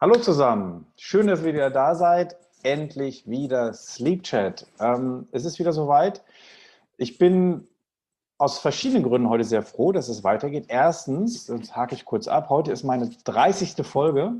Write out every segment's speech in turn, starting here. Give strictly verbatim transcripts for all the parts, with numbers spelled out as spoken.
Hallo zusammen, schön, dass ihr wieder da seid. Endlich wieder Sleep Chat. Ähm, es ist wieder soweit. Ich bin aus verschiedenen Gründen heute sehr froh, dass es weitergeht. Erstens, das hake ich kurz ab, heute ist meine dreißigste Folge.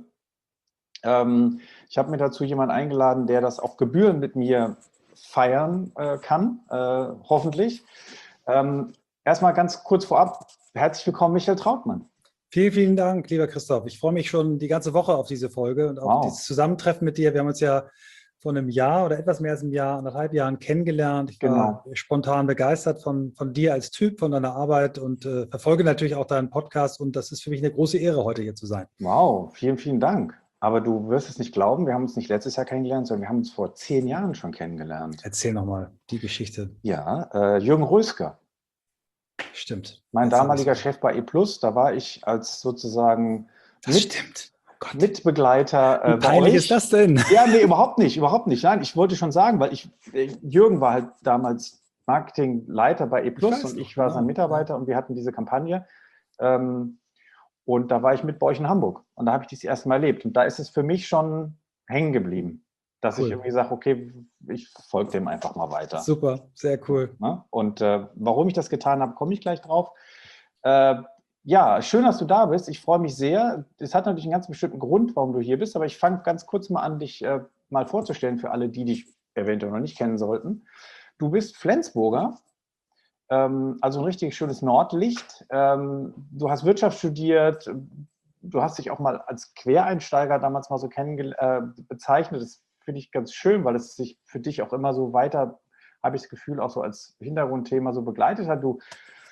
Ähm, ich habe mir dazu jemanden eingeladen, der das auf Gebühren mit mir feiern äh, kann, äh, hoffentlich. Ähm, erstmal ganz kurz vorab, herzlich willkommen, Michael Trautmann. Vielen, vielen Dank, lieber Christoph. Ich freue mich schon die ganze Woche auf diese Folge und auf Wow, dieses Zusammentreffen mit dir. Wir haben uns ja vor einem Jahr oder etwas mehr als einem Jahr, anderthalb Jahren kennengelernt. Ich war genau. spontan begeistert von, von dir als Typ, von deiner Arbeit und äh, verfolge natürlich auch deinen Podcast. Und das ist für mich eine große Ehre, heute hier zu sein. Wow, vielen, vielen Dank. Aber du wirst es nicht glauben, wir haben uns nicht letztes Jahr kennengelernt, sondern wir haben uns vor zehn Jahren schon kennengelernt. Erzähl nochmal die Geschichte. Ja, äh, Jürgen Rösker, Stimmt. mein Jetzt habe ich damaliger es. Chef bei E Plus, da war ich als sozusagen Das mit, stimmt. Oh Gott. Mitbegleiter Wie äh, bei peinlich ist euch. das denn? Ja, nee, überhaupt nicht, überhaupt nicht. Nein, ich wollte schon sagen, weil ich, äh, Jürgen war halt damals Marketingleiter bei E Ich Plus weiß und noch, ich war sein genau. Ja. Mitarbeiter und wir hatten diese Kampagne. Ähm, Und da war ich mit bei euch in Hamburg. Und da habe ich das erste Mal erlebt. Und da ist es für mich schon hängen geblieben, dass ich Cool. irgendwie sage, okay, ich folge dem einfach mal weiter. Super, sehr cool. Ne? Und äh, warum ich das getan habe, komme ich gleich drauf. Äh, ja, schön, dass du da bist. Ich freue mich sehr. Es hat natürlich einen ganz bestimmten Grund, warum du hier bist, aber ich fange ganz kurz mal an, dich äh, mal vorzustellen für alle, die dich eventuell noch nicht kennen sollten. Du bist Flensburger, ähm, also ein richtig schönes Nordlicht. Ähm, du hast Wirtschaft studiert, du hast dich auch mal als Quereinsteiger damals mal so kennenge äh, bezeichnet. Das finde ich ganz schön, weil es sich für dich auch immer so weiter, habe ich das Gefühl, auch so als Hintergrundthema so begleitet hat. Du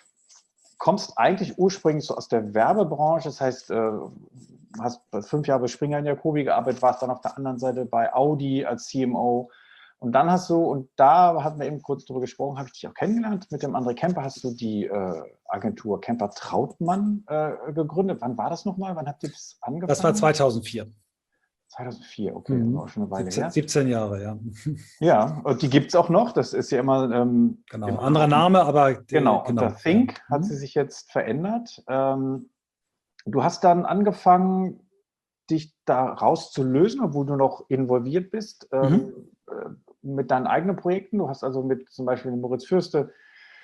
kommst eigentlich ursprünglich so aus der Werbebranche, das heißt, äh, hast fünf Jahre bei Springer in Jacobi gearbeitet, warst dann auf der anderen Seite bei Audi als C M O. Und dann hast du, und da hatten wir eben kurz drüber gesprochen, habe ich dich auch kennengelernt. Mit dem André Kemper hast du die äh, Agentur Kemper Trautmann äh, gegründet. Wann war das nochmal? Wann habt ihr das angefangen? Das war zweitausendvier. zweitausendvier, okay, das war auch Mhm. schon eine Weile siebzehn, her. siebzehn Jahre, ja. Ja, und die gibt es auch noch. Das ist ja immer, ähm, Genau. immer Anderer noch. Name, aber äh, Genau, unter genau, ja. Think hat sie Mhm. sich jetzt verändert. Ähm, du hast dann angefangen, dich da rauszulösen, obwohl du noch involviert bist ähm, Mhm. äh, mit deinen eigenen Projekten. Du hast also mit zum Beispiel Moritz Fürste,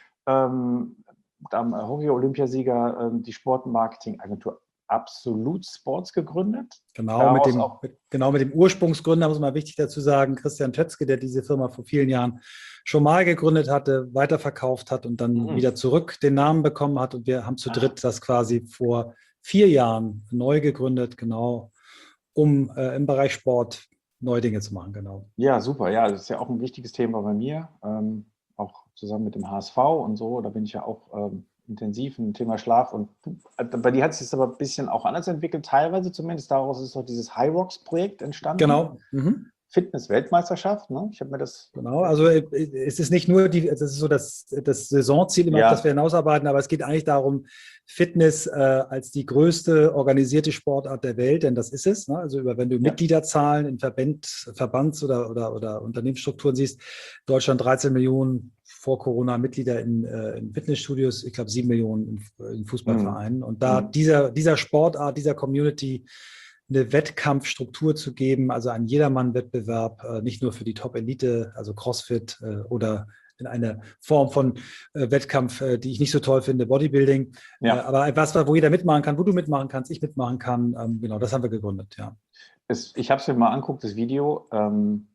ähm, am Hockey-Olympiasieger, ähm, die Sportmarketing-Agentur Absolut Sports gegründet. Genau mit Daraus dem, auch, mit, genau mit dem Ursprungsgründer, muss man wichtig dazu sagen, Christian Tötzke, der diese Firma vor vielen Jahren schon mal gegründet hatte, weiterverkauft hat und dann mhm. wieder zurück den Namen bekommen hat. Und wir haben zu Ah, dritt das quasi vor vier Jahren neu gegründet, genau, um äh, im Bereich Sport neue Dinge zu machen, genau. ja, super. Ja, das ist ja auch ein wichtiges Thema bei mir, ähm, auch zusammen mit dem H S V und so. Da bin ich ja auch ähm, intensiv im Thema Schlaf. Und äh, bei dir hat es sich aber ein bisschen auch anders entwickelt, teilweise zumindest. Daraus ist auch dieses High Rocks Projekt entstanden. Genau. Mhm. Fitness-Weltmeisterschaft, ne? Ich habe mir das. Genau, also äh, es ist nicht nur die, das ist so das, das Saisonziel, immer auf das Ja, wir hinausarbeiten, aber es geht eigentlich darum, Fitness äh, als die größte organisierte Sportart der Welt, denn das ist es. Ne? Also über, wenn du ja. Mitgliederzahlen in Verband, Verbands- oder, oder, oder Unternehmensstrukturen siehst, Deutschland dreizehn Millionen vor Corona Mitglieder in, äh, in Fitnessstudios, ich glaube sieben Millionen in, in Mhm. Fußballvereinen. Und da Mhm. dieser, dieser Sportart, dieser Community eine Wettkampfstruktur zu geben, also einen Jedermann-Wettbewerb, äh, nicht nur für die Top-Elite, also CrossFit äh, oder in eine Form von äh, Wettkampf, äh, die ich nicht so toll finde, Bodybuilding, äh, Ja. aber etwas, wo jeder mitmachen kann, wo du mitmachen kannst, ich mitmachen kann, ähm, genau, das haben wir gegründet, ja. Es, ich habe es mir mal anguckt, das Video. Ähm,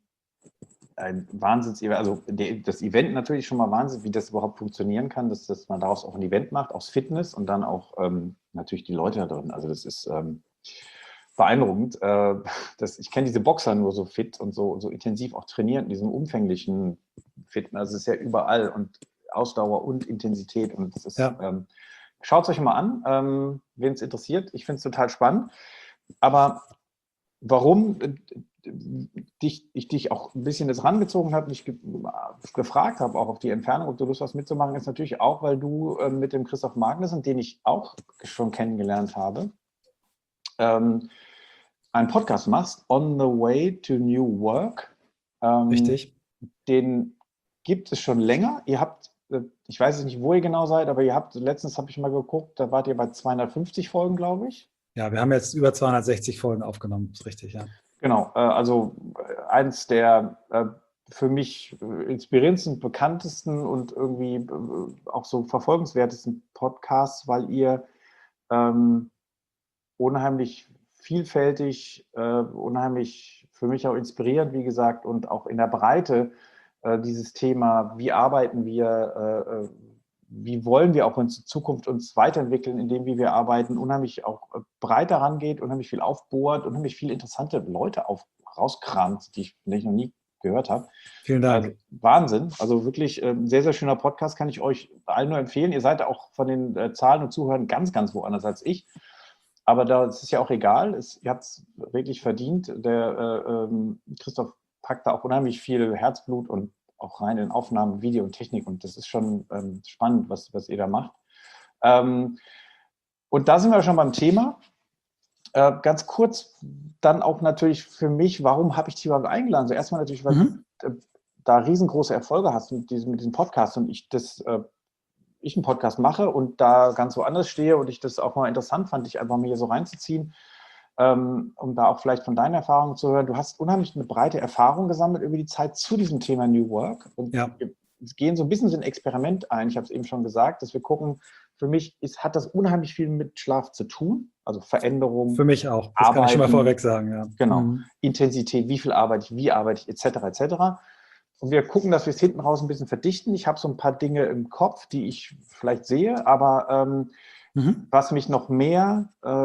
ein Wahnsinns, also das Event natürlich schon mal Wahnsinn, wie das überhaupt funktionieren kann, dass, dass man daraus auch ein Event macht, aus Fitness und dann auch ähm, natürlich die Leute da drin. Also das ist ähm, beeindruckend. Äh, das, ich kenne diese Boxer nur so fit und so, so intensiv auch trainiert in diesem umfänglichen Fitness. Also es ist ja überall und Ausdauer und Intensität und das ist, Ja, ähm, schaut es euch mal an, ähm, wen es interessiert. Ich finde es total spannend. Aber warum äh, dich, ich dich auch ein bisschen das rangezogen habe, dich ge gefragt habe, auch auf die Entfernung, ob du Lust hast mitzumachen, ist natürlich auch, weil du äh, mit dem Christoph Magnussen, den ich auch schon kennengelernt habe, ähm, einen Podcast machst, On the Way to New Work. Ähm, richtig. den gibt es schon länger. Ihr habt, äh, ich weiß nicht, wo ihr genau seid, aber ihr habt, letztens habe ich mal geguckt, da wart ihr bei zweihundertfünfzig Folgen, glaube ich. Ja, wir haben jetzt über zweihundertsechzig Folgen aufgenommen, ist richtig, ja. Genau, äh, also äh, eins der äh, für mich äh, inspirierendsten, bekanntesten und irgendwie äh, auch so verfolgenswertesten Podcasts, weil ihr ähm, unheimlich vielfältig, äh, unheimlich für mich auch inspirierend, wie gesagt, und auch in der Breite äh, dieses Thema, wie arbeiten wir, äh, wie wollen wir auch in Zukunft uns weiterentwickeln, indem wie wir arbeiten, unheimlich auch breiter rangeht, unheimlich viel aufbohrt, unheimlich viele interessante Leute auf, rauskramt, die ich, die ich noch nie gehört habe. Vielen Dank. Also Wahnsinn. Also wirklich ein sehr, sehr schöner Podcast, kann ich euch allen nur empfehlen. Ihr seid auch von den äh, Zahlen und Zuhören ganz, ganz woanders als ich. Aber das ist ja auch egal. Es, ihr habt es wirklich verdient. Der äh, ähm, Christoph packt da auch unheimlich viel Herzblut und auch rein in Aufnahmen, Video und Technik. Und das ist schon ähm, spannend, was, was ihr da macht. Ähm, und da sind wir schon beim Thema. Äh, ganz kurz dann auch natürlich für mich, warum habe ich dich überhaupt eingeladen? Also erstmal natürlich, weil mhm. du äh, da riesengroße Erfolge hast mit diesem, mit diesem Podcast und ich das äh, ich einen Podcast mache und da ganz woanders stehe und ich das auch mal interessant fand, dich einfach mal hier so reinzuziehen, ähm, um da auch vielleicht von deinen Erfahrungen zu hören. Du hast unheimlich eine breite Erfahrung gesammelt über die Zeit zu diesem Thema New Work und ja. wir gehen so ein bisschen so ein Experiment ein. Ich habe es eben schon gesagt, dass wir gucken, für mich ist, hat das unheimlich viel mit Schlaf zu tun, also Veränderung. Für mich auch, das Arbeiten, kann ich schon mal vorweg sagen. Ja. Genau, mhm. Intensität, wie viel arbeite ich, wie arbeite ich, et cetera et cetera. Und wir gucken, dass wir es hinten raus ein bisschen verdichten. Ich habe so ein paar Dinge im Kopf, die ich vielleicht sehe, aber ähm, mhm. was mich noch mehr äh,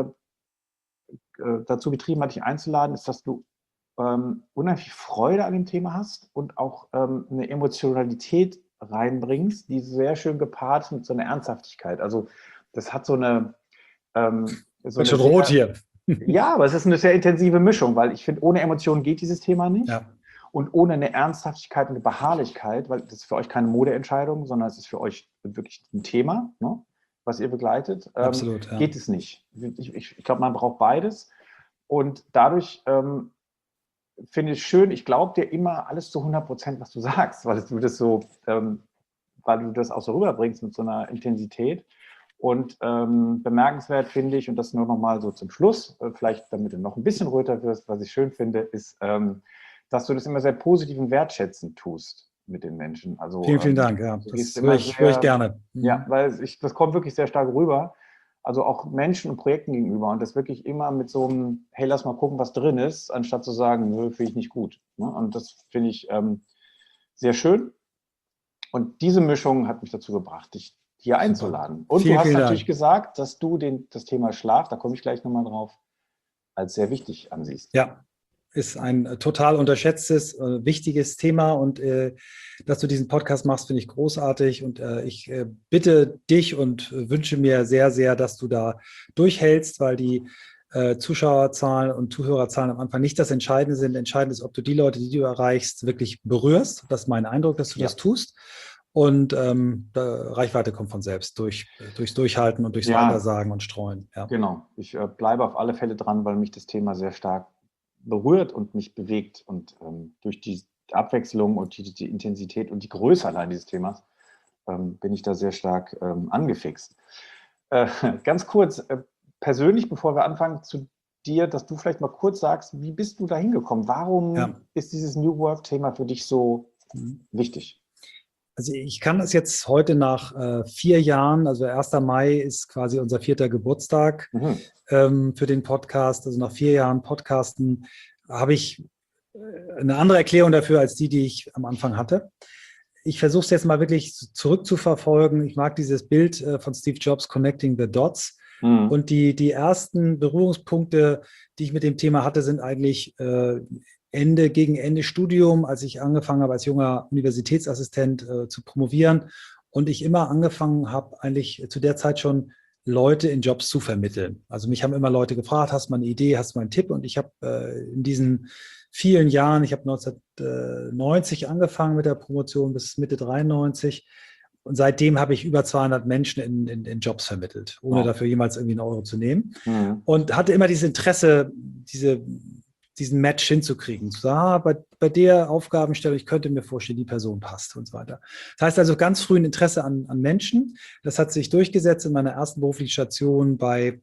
äh, dazu getrieben hat, dich einzuladen, ist, dass du ähm, unheimlich Freude an dem Thema hast und auch ähm, eine Emotionalität reinbringst, die sehr schön gepaart ist mit so einer Ernsthaftigkeit. Also das hat so eine... Ähm, so Bin schon sehr, rot hier. Ja, aber es ist eine sehr intensive Mischung, weil ich finde, ohne Emotionen geht dieses Thema nicht. Ja. Und ohne eine Ernsthaftigkeit und eine Beharrlichkeit, weil das ist für euch keine Modeentscheidung, sondern es ist für euch wirklich ein Thema, ne, was ihr begleitet, Absolut, ähm, ja. geht es nicht. Ich, ich, ich glaube, man braucht beides. Und dadurch ähm, finde ich es schön, ich glaube dir immer alles zu hundert Prozent, was du sagst, weil du das so, ähm, weil du das auch so rüberbringst mit so einer Intensität. Und ähm, bemerkenswert finde ich, und das nur noch mal so zum Schluss, äh, vielleicht damit du noch ein bisschen röter wirst, was ich schön finde, ist, ähm, dass du das immer sehr positiv und wertschätzend tust mit den Menschen. Also, vielen, vielen ähm, Dank. Ja, das höre ich, hör ich gerne. Mhm. Ja, weil ich, das kommt wirklich sehr stark rüber. Also auch Menschen und Projekten gegenüber. Und das wirklich immer mit so einem, hey, lass mal gucken, was drin ist, anstatt zu sagen, nö, finde ich nicht gut. Ne? Und das finde ich ähm, sehr schön. Und diese Mischung hat mich dazu gebracht, dich hier einzuladen. Und vielen, du hast natürlich Dank. gesagt, dass du den, das Thema Schlaf, da komme ich gleich nochmal drauf, als sehr wichtig ansiehst. Ja, ist ein total unterschätztes, äh, wichtiges Thema und äh, dass du diesen Podcast machst, finde ich großartig und äh, ich äh, bitte dich und äh, wünsche mir sehr, sehr, dass du da durchhältst, weil die äh, Zuschauerzahlen und Zuhörerzahlen am Anfang nicht das Entscheidende sind. Entscheidend ist, ob du die Leute, die du erreichst, wirklich berührst. Das ist mein Eindruck, dass du ja. das tust. Und ähm, Reichweite kommt von selbst, durch, durchs Durchhalten und durchs ja, Weitersagen und Streuen. Ja. Genau, ich äh, bleibe auf alle Fälle dran, weil mich das Thema sehr stark berührt und mich bewegt. Und ähm, durch die Abwechslung und die, die Intensität und die Größe allein dieses Themas ähm, bin ich da sehr stark ähm, angefixt. Äh, ganz kurz, äh, persönlich, bevor wir anfangen, zu dir, dass du vielleicht mal kurz sagst, wie bist du da hingekommen? Warum ja. ist dieses New Work-Thema für dich so mhm. wichtig? Also ich kann das jetzt heute nach äh, vier Jahren, also erster Mai ist quasi unser vierter Geburtstag mhm. ähm, für den Podcast. Also nach vier Jahren Podcasten habe ich äh, eine andere Erklärung dafür als die, die ich am Anfang hatte. Ich versuche es jetzt mal wirklich zurückzuverfolgen. Ich mag dieses Bild äh, von Steve Jobs, Connecting the Dots. Mhm. Und die, die ersten Berührungspunkte, die ich mit dem Thema hatte, sind eigentlich äh, Ende, gegen Ende Studium, als ich angefangen habe, als junger Universitätsassistent äh, zu promovieren und ich immer angefangen habe, eigentlich zu der Zeit schon Leute in Jobs zu vermitteln. Also mich haben immer Leute gefragt, hast du mal eine Idee, hast du mal einen Tipp? Und ich habe äh, in diesen vielen Jahren, ich habe neunzehnhundertneunzig angefangen mit der Promotion bis Mitte dreiundneunzig und seitdem habe ich über zweihundert Menschen in, in, in Jobs vermittelt, ohne oh. dafür jemals irgendwie einen Euro zu nehmen. Mhm. Und hatte immer dieses Interesse, diese diesen Match hinzukriegen, zu sagen, ah, bei, bei der Aufgabenstellung, ich könnte mir vorstellen, die Person passt und so weiter. Das heißt also ganz früh ein Interesse an, an Menschen. Das hat sich durchgesetzt in meiner ersten beruflichen Station bei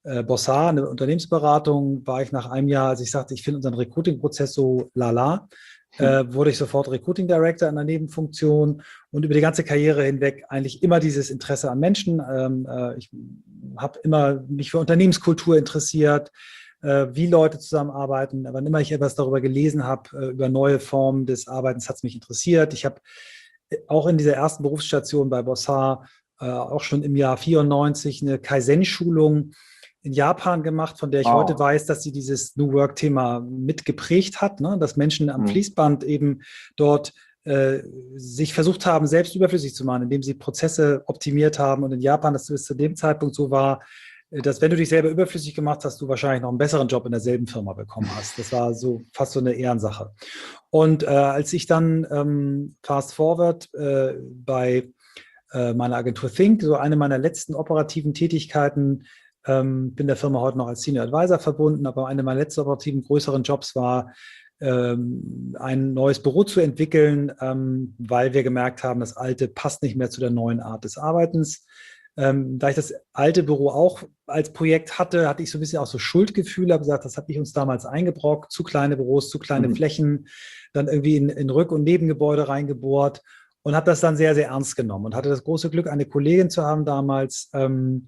äh, Bossard, eine Unternehmensberatung, war ich nach einem Jahr, als ich sagte, ich finde unseren Recruiting-Prozess so lala, äh, wurde ich sofort Recruiting Director in der Nebenfunktion und über die ganze Karriere hinweg eigentlich immer dieses Interesse an Menschen. Ähm, äh, ich habe immer mich für Unternehmenskultur interessiert, äh, wie Leute zusammenarbeiten. Wann immer ich etwas darüber gelesen habe, äh, über neue Formen des Arbeitens, hat es mich interessiert. Ich habe auch in dieser ersten Berufsstation bei Bossard äh, auch schon im Jahr vierundneunzig eine Kaizen-Schulung in Japan gemacht, von der ich heute Wow. weiß, dass sie dieses New Work-Thema mitgeprägt hat, ne? Dass Menschen am Mhm. Fließband eben dort äh, sich versucht haben, selbst überflüssig zu machen, indem sie Prozesse optimiert haben. Und in Japan, das bis zu dem Zeitpunkt so war, dass wenn du dich selber überflüssig gemacht hast, du wahrscheinlich noch einen besseren Job in derselben Firma bekommen hast. Das war so fast so eine Ehrensache. Und äh, als ich dann ähm, fast forward äh, bei äh, meiner Agentur Think, so eine meiner letzten operativen Tätigkeiten, ähm, bin der Firma heute noch als Senior Advisor verbunden, aber eine meiner letzten operativen größeren Jobs war, ähm, ein neues Büro zu entwickeln, ähm, weil wir gemerkt haben, das alte passt nicht mehr zu der neuen Art des Arbeitens. Ähm, da ich das alte Büro auch als Projekt hatte, hatte ich so ein bisschen auch so Schuldgefühle, habe gesagt, das habe ich uns damals eingebrockt, zu kleine Büros, zu kleine Mhm. Flächen, dann irgendwie in, in Rück- und Nebengebäude reingebohrt und habe das dann sehr, sehr ernst genommen und hatte das große Glück, eine Kollegin zu haben damals, ähm,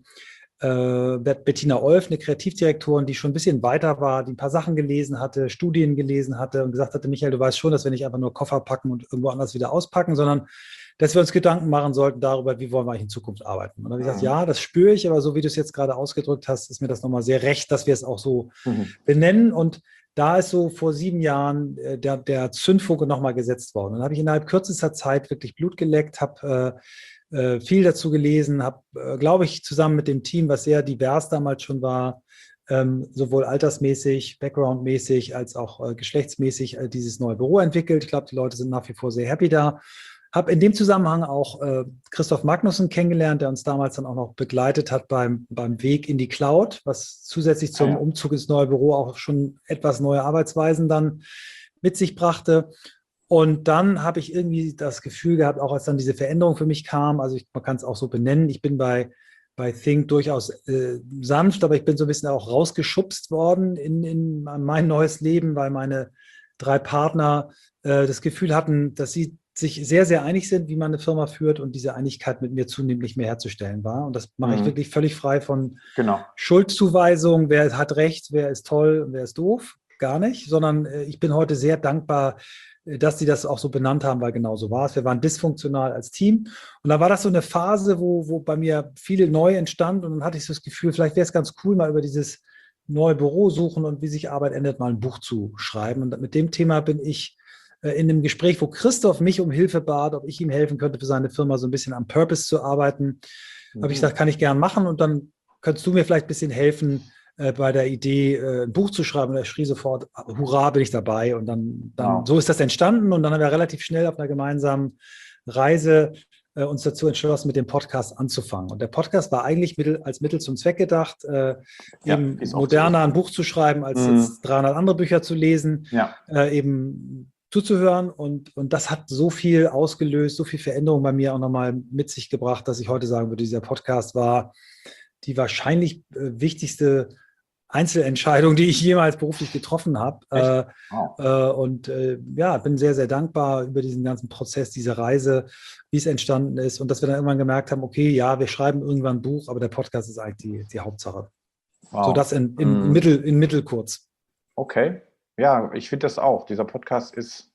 äh, Bettina Olf, eine Kreativdirektorin, die schon ein bisschen weiter war, die ein paar Sachen gelesen hatte, Studien gelesen hatte und gesagt hatte, Michael, du weißt schon, dass wir nicht einfach nur Koffer packen und irgendwo anders wieder auspacken, sondern dass wir uns Gedanken machen sollten darüber, wie wollen wir eigentlich in Zukunft arbeiten. Und dann habe ich gesagt, Mhm. ja, das spüre ich, aber so wie du es jetzt gerade ausgedrückt hast, ist mir das nochmal sehr recht, dass wir es auch so Mhm. benennen. Und da ist so vor sieben Jahren äh, der, der Zündfunke nochmal gesetzt worden. Und dann habe ich innerhalb kürzester Zeit wirklich Blut geleckt, habe äh, äh, viel dazu gelesen, habe, äh, glaube ich, zusammen mit dem Team, was sehr divers damals schon war, ähm, sowohl altersmäßig, backgroundmäßig als auch äh, geschlechtsmäßig äh, dieses neue Büro entwickelt. Ich glaube, die Leute sind nach wie vor sehr happy da. Habe in dem Zusammenhang auch äh, Christoph Magnussen kennengelernt, der uns damals dann auch noch begleitet hat beim, beim Weg in die Cloud, was zusätzlich Ah, zum ja. Umzug ins neue Büro auch schon etwas neue Arbeitsweisen dann mit sich brachte. Und dann habe ich irgendwie das Gefühl gehabt, auch als dann diese Veränderung für mich kam, also ich, man kann es auch so benennen, ich bin bei, bei Think durchaus äh, sanft, aber ich bin so ein bisschen auch rausgeschubst worden in, in mein neues Leben, weil meine drei Partner äh, das Gefühl hatten, dass sie sich sehr, sehr einig sind, wie man eine Firma führt und diese Einigkeit mit mir zunehmend nicht mehr herzustellen war. Und das mache ich Mhm. wirklich völlig frei von Genau. Schuldzuweisung, wer hat recht, wer ist toll und wer ist doof. Gar nicht, sondern äh, ich bin heute sehr dankbar, äh, dass sie das auch so benannt haben, weil genau so war es. Wir waren dysfunktional als Team. Und da war das so eine Phase, wo, wo bei mir viel neu entstand. Und dann hatte ich so das Gefühl, vielleicht wäre es ganz cool, mal über dieses neue Büro suchen und wie sich Arbeit ändert, mal ein Buch zu schreiben. Und mit dem Thema bin ich äh, in einem Gespräch, wo Christoph mich um Hilfe bat, ob ich ihm helfen könnte, für seine Firma so ein bisschen am Purpose zu arbeiten. Habe ich gesagt, Mhm. kann ich gern machen. Und dann könntest du mir vielleicht ein bisschen helfen, äh, bei der Idee, äh, ein Buch zu schreiben. Und er schrie sofort, hurra, bin ich dabei. Und dann, dann, Wow. so ist das entstanden. Und dann haben wir relativ schnell auf einer gemeinsamen Reise äh, uns dazu entschlossen, mit dem Podcast anzufangen. Und der Podcast war eigentlich Mittel, als Mittel zum Zweck gedacht, äh, Ja, eben wie es oft so ist. moderner ein Buch zu schreiben, als Mhm. jetzt dreihundert andere Bücher zu lesen, Ja. äh, eben zuzuhören. Und, und das hat so viel ausgelöst, so viel Veränderung bei mir auch nochmal mit sich gebracht, dass ich heute sagen würde, dieser Podcast war die wahrscheinlich äh, wichtigste Einzelentscheidung, die ich jemals beruflich getroffen habe. Echt? Äh, Wow. äh, und äh, ja, bin sehr, sehr dankbar über diesen ganzen Prozess, diese Reise, wie es entstanden ist und dass wir dann irgendwann gemerkt haben, okay, ja, wir schreiben irgendwann ein Buch, aber der Podcast ist eigentlich die, die Hauptsache. So Wow. das in, in, in, Mhm. Mittel, in Mittelkurz. Okay. Ja, ich finde das auch. Dieser Podcast ist,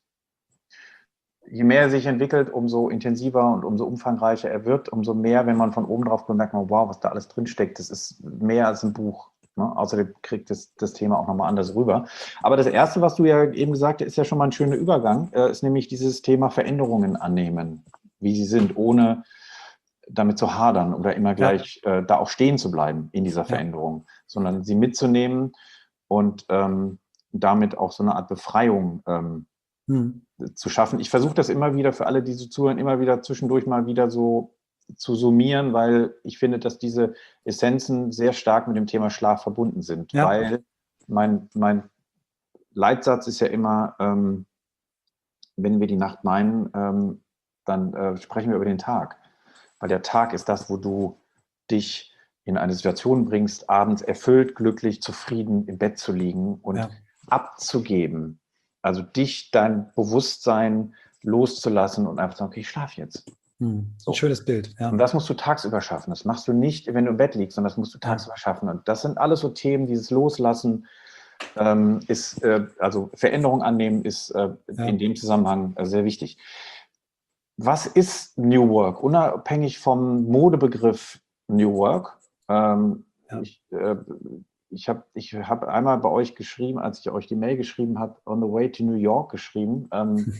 je mehr er sich entwickelt, umso intensiver und umso umfangreicher er wird, umso mehr, wenn man von oben drauf kommt, merkt man, wow, was da alles drinsteckt. Das ist mehr als ein Buch. Ne? Außerdem kriegt das, das Thema auch nochmal anders rüber. Aber das Erste, was du ja eben gesagt hast, ist ja schon mal ein schöner Übergang, äh, ist nämlich dieses Thema Veränderungen annehmen, wie sie sind, ohne damit zu hadern oder immer Ja, gleich äh, da auch stehen zu bleiben in dieser ja. Veränderung, sondern sie mitzunehmen und ähm, damit auch so eine Art Befreiung ähm, Hm. zu schaffen. Ich versuche das immer wieder für alle, die so zuhören, immer wieder zwischendurch mal wieder so zu summieren, weil ich finde, dass diese Essenzen sehr stark mit dem Thema Schlaf verbunden sind, Ja. weil mein, mein Leitsatz ist ja immer, ähm, wenn wir die Nacht meinen, ähm, dann äh, sprechen wir über den Tag, weil der Tag ist das, wo du dich in eine Situation bringst, abends erfüllt, glücklich, zufrieden im Bett zu liegen und ja. abzugeben. Also dich, dein Bewusstsein loszulassen und einfach sagen, okay, ich schlafe jetzt. Hm. So. Ein schönes Bild. Ja. Und das musst du tagsüber schaffen. Das machst du nicht, wenn du im Bett liegst, sondern das musst du tagsüber ja. schaffen. Und das sind alles so Themen, dieses Loslassen ähm, ist, äh, also Veränderung annehmen ist äh, ja. in dem Zusammenhang äh, sehr wichtig. Was ist New Work? Unabhängig vom Modebegriff New Work. Ähm, ja. Ich, äh, ich habe ich hab einmal bei euch geschrieben, als ich euch die Mail geschrieben habe, on the way to New York geschrieben. Ähm,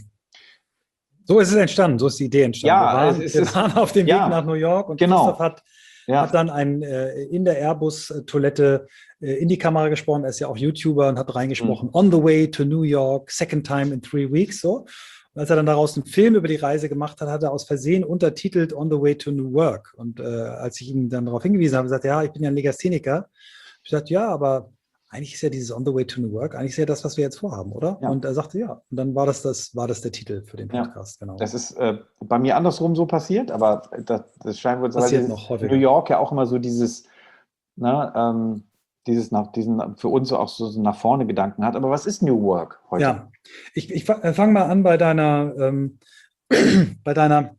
so ist es entstanden, so ist die Idee entstanden. Ja, wir waren, es, es wir ist, waren auf dem ja, Weg nach New York und genau. Christoph hat, ja. hat dann ein, äh, in der Airbus-Toilette äh, in die Kamera gesprochen. Er ist ja auch YouTuber und hat reingesprochen, mhm. on the way to New York, second time in three weeks. So. Und als er dann daraus einen Film über die Reise gemacht hat, hat er aus Versehen untertitelt On the Way to New Work. Und äh, als ich ihm dann darauf hingewiesen habe, gesagt, ja, ich bin ja ein Legastheniker. Ich sagte, ja, aber eigentlich ist ja dieses On the Way to New Work, eigentlich ist ja das, was wir jetzt vorhaben, oder? Ja. Und er sagte, ja. Und dann war das, das, war das der Titel für den Podcast. Ja. Genau. Das ist äh, bei mir andersrum so passiert, aber das, das scheint wohl passiert noch häufiger. New York ja auch immer so dieses, ne, ähm, dieses nach diesen für uns auch so nach vorne Gedanken hat. Aber was ist New Work heute? Ja, ich, ich fange mal an bei deiner, ähm, bei deiner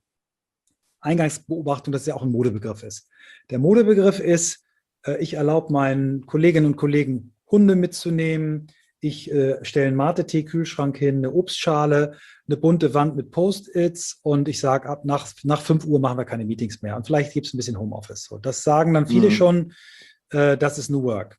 Eingangsbeobachtung, dass es ja auch ein Modebegriff ist. Der Modebegriff ist, äh, ich erlaube meinen Kolleginnen und Kollegen, Hunde mitzunehmen. Ich äh, stelle einen Mate-Tee-Kühlschrank hin, eine Obstschale, eine bunte Wand mit Post-its und ich sage, ab nach, nach fünf Uhr machen wir keine Meetings mehr. Und vielleicht gibt es ein bisschen Homeoffice. So, das sagen dann viele mhm. schon, äh, das ist New Work.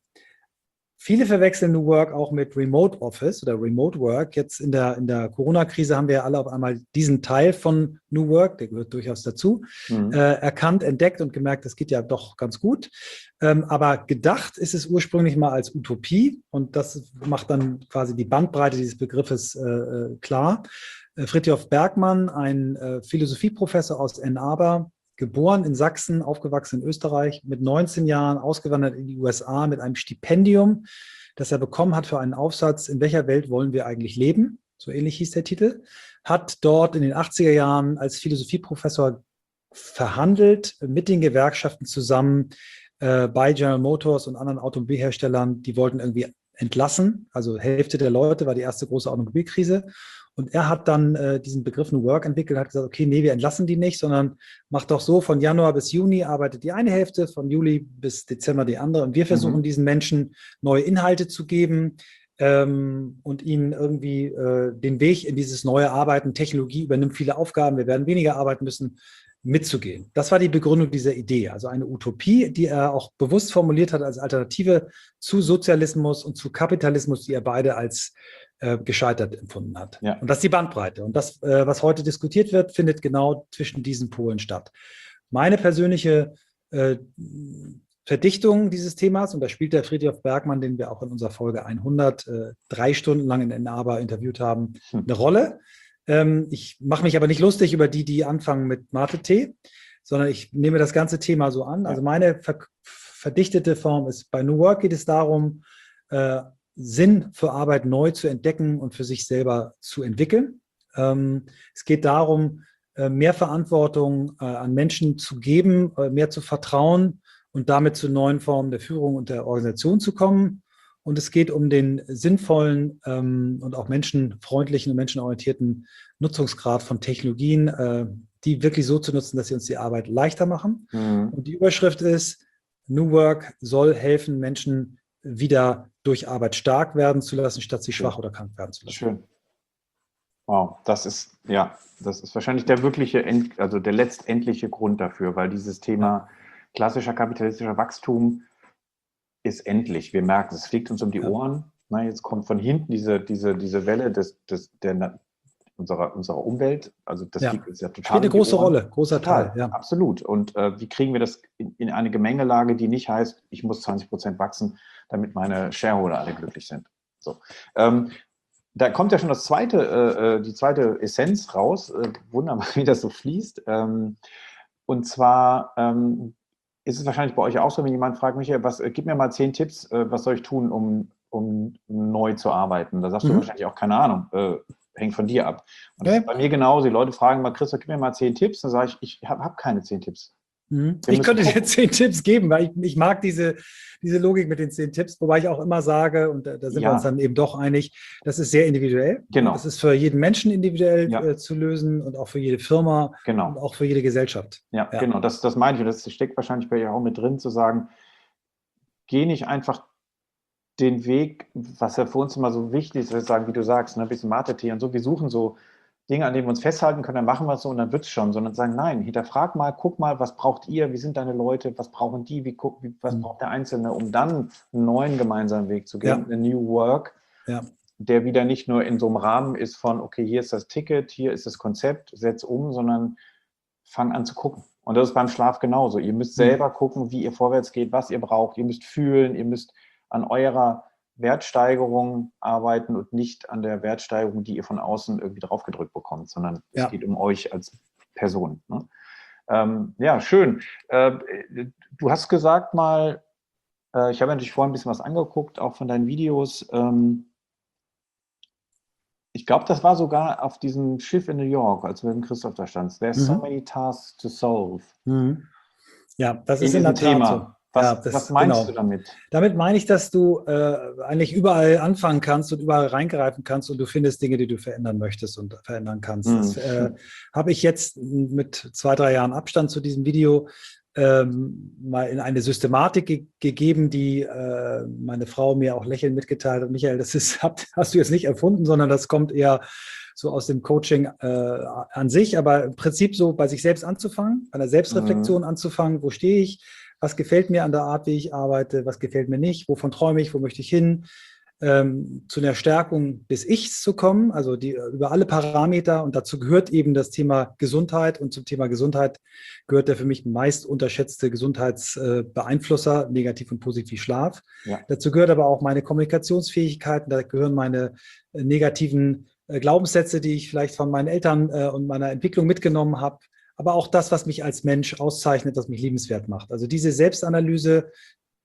Viele verwechseln New Work auch mit Remote Office oder Remote Work. Jetzt in der, in der Corona-Krise haben wir ja alle auf einmal diesen Teil von New Work, der gehört durchaus dazu, mhm. äh, erkannt, entdeckt und gemerkt, das geht ja doch ganz gut. Ähm, aber gedacht ist es ursprünglich mal als Utopie und das macht dann quasi die Bandbreite dieses Begriffes äh, klar. Äh, Fridtjof Bergmann, ein äh, Philosophieprofessor aus Ann Arbor, geboren in Sachsen, aufgewachsen in Österreich, mit neunzehn Jahren ausgewandert in die U S A mit einem Stipendium, das er bekommen hat für einen Aufsatz, in welcher Welt wollen wir eigentlich leben? So ähnlich hieß der Titel. Hat dort in den achtziger Jahren als Philosophieprofessor verhandelt mit den Gewerkschaften zusammen äh, bei General Motors und anderen Automobilherstellern. Die wollten irgendwie entlassen. Also Hälfte der Leute, war die erste große Automobilkrise. Und er hat dann äh, diesen Begriff New Work entwickelt, hat gesagt, okay, nee, wir entlassen die nicht, sondern macht doch so, von Januar bis Juni arbeitet die eine Hälfte, von Juli bis Dezember die andere. Und wir versuchen mhm. diesen Menschen neue Inhalte zu geben ähm, und ihnen irgendwie äh, den Weg in dieses neue Arbeiten, Technologie übernimmt viele Aufgaben, wir werden weniger arbeiten müssen, mitzugehen. Das war die Begründung dieser Idee, also eine Utopie, die er auch bewusst formuliert hat als Alternative zu Sozialismus und zu Kapitalismus, die er beide als äh, gescheitert empfunden hat. Ja. Und das ist die Bandbreite. Und das, äh, was heute diskutiert wird, findet genau zwischen diesen Polen statt. Meine persönliche äh, Verdichtung dieses Themas, und da spielt der Fridtjof Bergmann, den wir auch in unserer Folge hundert äh, drei Stunden lang in Ann Arbor interviewt haben, hm. eine Rolle. Ähm, ich mache mich aber nicht lustig über die, die anfangen mit Mate-Tee, sondern ich nehme das ganze Thema so an. Also meine ver verdichtete Form ist, bei New Work geht es darum, äh, Sinn für Arbeit neu zu entdecken und für sich selber zu entwickeln. Ähm, es geht darum, äh, mehr Verantwortung äh, an Menschen zu geben, äh, mehr zu vertrauen und damit zu neuen Formen der Führung und der Organisation zu kommen. Und es geht um den sinnvollen ähm, und auch menschenfreundlichen und menschenorientierten Nutzungsgrad von Technologien, äh, die wirklich so zu nutzen, dass sie uns die Arbeit leichter machen. Mhm. Und die Überschrift ist, New Work soll helfen, Menschen wieder durch Arbeit stark werden zu lassen, statt sie schwach oder krank werden zu lassen. Schön. Wow, das ist, ja, das ist wahrscheinlich der wirkliche, End, also der letztendliche Grund dafür, weil dieses Thema klassischer kapitalistischer Wachstum ist endlich. Wir merken, es fliegt uns um die ja. Ohren. Na, jetzt kommt von hinten diese, diese, diese Welle des, des, der, unserer, unserer Umwelt. Also das ja. fliegt uns ja total. Spielt eine große Rolle, großer total, Teil. Ja. Absolut. Und äh, wie kriegen wir das in, in eine Gemengelage, die nicht heißt, ich muss zwanzig Prozent wachsen, damit meine Shareholder alle glücklich sind. So. Ähm, da kommt ja schon das zweite, äh, die zweite Essenz raus. Äh, wunderbar, wie das so fließt. Ähm, und zwar ähm, ist es wahrscheinlich bei euch auch so, wenn jemand fragt, Michael, was, äh, gib mir mal zehn Tipps, äh, was soll ich tun, um, um neu zu arbeiten? Da sagst mhm. du wahrscheinlich auch, keine Ahnung, äh, hängt von dir ab. Und okay. das ist bei mir genauso. Die Leute fragen mal, Christoph, gib mir mal zehn Tipps. Dann sage ich, ich habe hab keine zehn Tipps. Mhm. Ich könnte dir zehn Tipps geben, weil ich, ich mag diese, diese Logik mit den zehn Tipps, wobei ich auch immer sage, und da, da sind ja. wir uns dann eben doch einig, das ist sehr individuell. Genau. Das ist für jeden Menschen individuell ja. äh, zu lösen und auch für jede Firma genau. und auch für jede Gesellschaft. Ja, ja. genau, das, das meine ich. Und das steckt wahrscheinlich bei ihr auch mit drin, zu sagen, geh nicht einfach den Weg, was ja für uns immer so wichtig ist, sagen, wie du sagst, ne, ein bisschen Mate-Tee und so, wir suchen so Dinge, an denen wir uns festhalten können, dann machen wir es so und dann wird es schon, sondern sagen, nein, hinterfrag mal, guck mal, was braucht ihr, wie sind deine Leute, was brauchen die, wie, wie, was mhm. braucht der Einzelne, um dann einen neuen gemeinsamen Weg zu gehen, ja. eine New Work, ja. der wieder nicht nur in so einem Rahmen ist von, okay, hier ist das Ticket, hier ist das Konzept, setz um, sondern fang an zu gucken. Und das ist beim Schlaf genauso. Ihr müsst selber mhm. gucken, wie ihr vorwärts geht, was ihr braucht, ihr müsst fühlen, ihr müsst an eurer Wertsteigerung arbeiten und nicht an der Wertsteigerung, die ihr von außen irgendwie draufgedrückt bekommt, sondern ja. es geht um euch als Person. Ne? Ähm, ja, schön. Äh, du hast gesagt mal, äh, ich habe natürlich vorhin ein bisschen was angeguckt, auch von deinen Videos. Ähm, ich glaube, das war sogar auf diesem Schiff in New York, als du mit dem Christoph da standst. There's mhm. so many tasks to solve. Mhm. Ja, das in ist in der Tat Thema. so. Was, ja, das, was meinst genau. du damit? Damit meine ich, dass du äh, eigentlich überall anfangen kannst und überall reingreifen kannst und du findest Dinge, die du verändern möchtest und verändern kannst. Mhm. Das äh, habe ich jetzt mit zwei, drei Jahren Abstand zu diesem Video ähm, mal in eine Systematik ge gegeben, die äh, meine Frau mir auch lächelnd mitgeteilt hat. Michael, das ist, habt, hast du jetzt nicht erfunden, sondern das kommt eher so aus dem Coaching äh, an sich, aber im Prinzip so bei sich selbst anzufangen, bei einer Selbstreflexion mhm. anzufangen, wo stehe ich, was gefällt mir an der Art, wie ich arbeite, was gefällt mir nicht, wovon träume ich, wo möchte ich hin, ähm, zu einer Stärkung des Ichs zu kommen, also die, über alle Parameter, und dazu gehört eben das Thema Gesundheit, und zum Thema Gesundheit gehört der für mich meist unterschätzte Gesundheitsbeeinflusser, negativ und positiv Schlaf. Ja. Dazu gehört aber auch meine Kommunikationsfähigkeiten, da gehören meine äh, negativen äh, Glaubenssätze, die ich vielleicht von meinen Eltern äh, und meiner Entwicklung mitgenommen habe, aber auch das, was mich als Mensch auszeichnet, was mich liebenswert macht. Also diese Selbstanalyse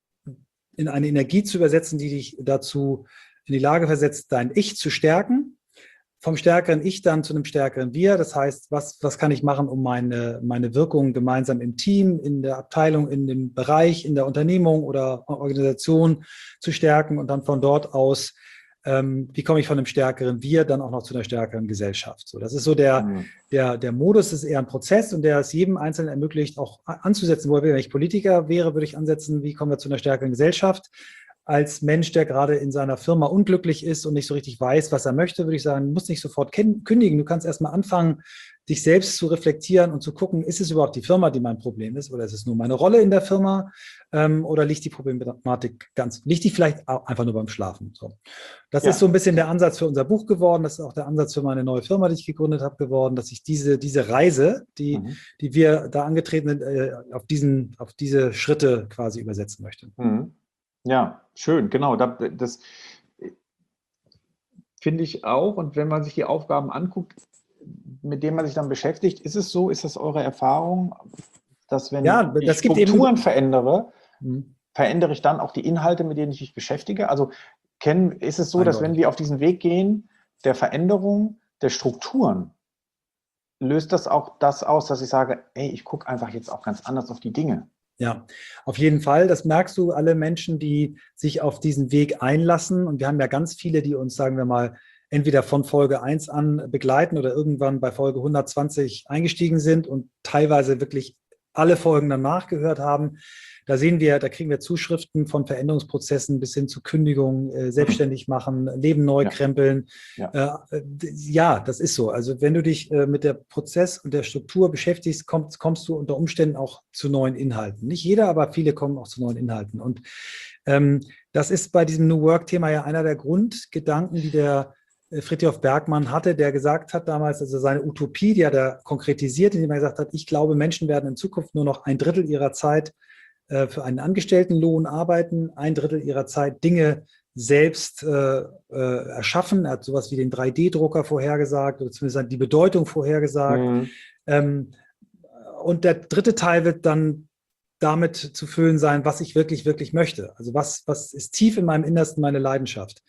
in eine Energie zu übersetzen, die dich dazu in die Lage versetzt, dein Ich zu stärken, vom stärkeren Ich dann zu einem stärkeren Wir. Das heißt, was, was kann ich machen, um meine, meine Wirkung gemeinsam im Team, in der Abteilung, in dem Bereich, in der Unternehmung oder Organisation zu stärken, und dann von dort aus, ähm, wie komme ich von einem stärkeren Wir dann auch noch zu einer stärkeren Gesellschaft. So, das ist so der, mhm. der, der Modus, das ist eher ein Prozess, und der es jedem Einzelnen ermöglicht, auch anzusetzen, wo er will. Wenn ich Politiker wäre, würde ich ansetzen, wie kommen wir zu einer stärkeren Gesellschaft. Als Mensch, der gerade in seiner Firma unglücklich ist und nicht so richtig weiß, was er möchte, würde ich sagen, du musst nicht sofort kündigen. Du kannst erstmal anfangen, dich selbst zu reflektieren und zu gucken, ist es überhaupt die Firma, die mein Problem ist, oder ist es nur meine Rolle in der Firma, ähm, oder liegt die Problematik ganz, liegt die vielleicht auch einfach nur beim Schlafen? So. Das ja. ist so ein bisschen der Ansatz für unser Buch geworden. Das ist auch der Ansatz für meine neue Firma, die ich gegründet habe, geworden, dass ich diese, diese Reise, die, mhm. die wir da angetreten sind, äh, auf, diesen, auf diese Schritte quasi übersetzen möchte. Mhm. Ja, schön, genau. Das, das finde ich auch. Und wenn man sich die Aufgaben anguckt, mit denen man sich dann beschäftigt, ist es so, ist das eure Erfahrung, dass wenn ja, das ich Strukturen eben verändere, mhm. verändere ich dann auch die Inhalte, mit denen ich mich beschäftige? Also kennen, ist es so, dass wenn wir auf diesen Weg gehen, der Veränderung der Strukturen, löst das auch das aus, dass ich sage, ey, ich gucke einfach jetzt auch ganz anders auf die Dinge? Ja, auf jeden Fall. Das merkst du, alle Menschen, die sich auf diesen Weg einlassen. Und wir haben ja ganz viele, die uns, sagen wir mal, entweder von Folge eins an begleiten oder irgendwann bei Folge hundertzwanzig eingestiegen sind und teilweise wirklich alle Folgen danach gehört haben. Da sehen wir, da kriegen wir Zuschriften von Veränderungsprozessen bis hin zu Kündigung, äh, selbstständig machen, Leben neu ja. krempeln. Ja. Äh, ja, das ist so. Also wenn du dich äh, mit der Prozess und der Struktur beschäftigst, kommst, kommst du unter Umständen auch zu neuen Inhalten. Nicht jeder, aber viele kommen auch zu neuen Inhalten. Und ähm, das ist bei diesem New Work-Thema ja einer der Grundgedanken, die der Frithjof Bergmann hatte, der gesagt hat damals, also seine Utopie, die hat er konkretisiert, indem er gesagt hat, ich glaube, Menschen werden in Zukunft nur noch ein Drittel ihrer Zeit äh, für einen Angestelltenlohn arbeiten, ein Drittel ihrer Zeit Dinge selbst äh, äh, erschaffen. Er hat sowas wie den drei D Drucker vorhergesagt, oder zumindest die Bedeutung vorhergesagt. Mhm. Ähm, und der dritte Teil wird dann damit zu füllen sein, was ich wirklich, wirklich möchte. Also was, was ist tief in meinem Innersten meine Leidenschaft?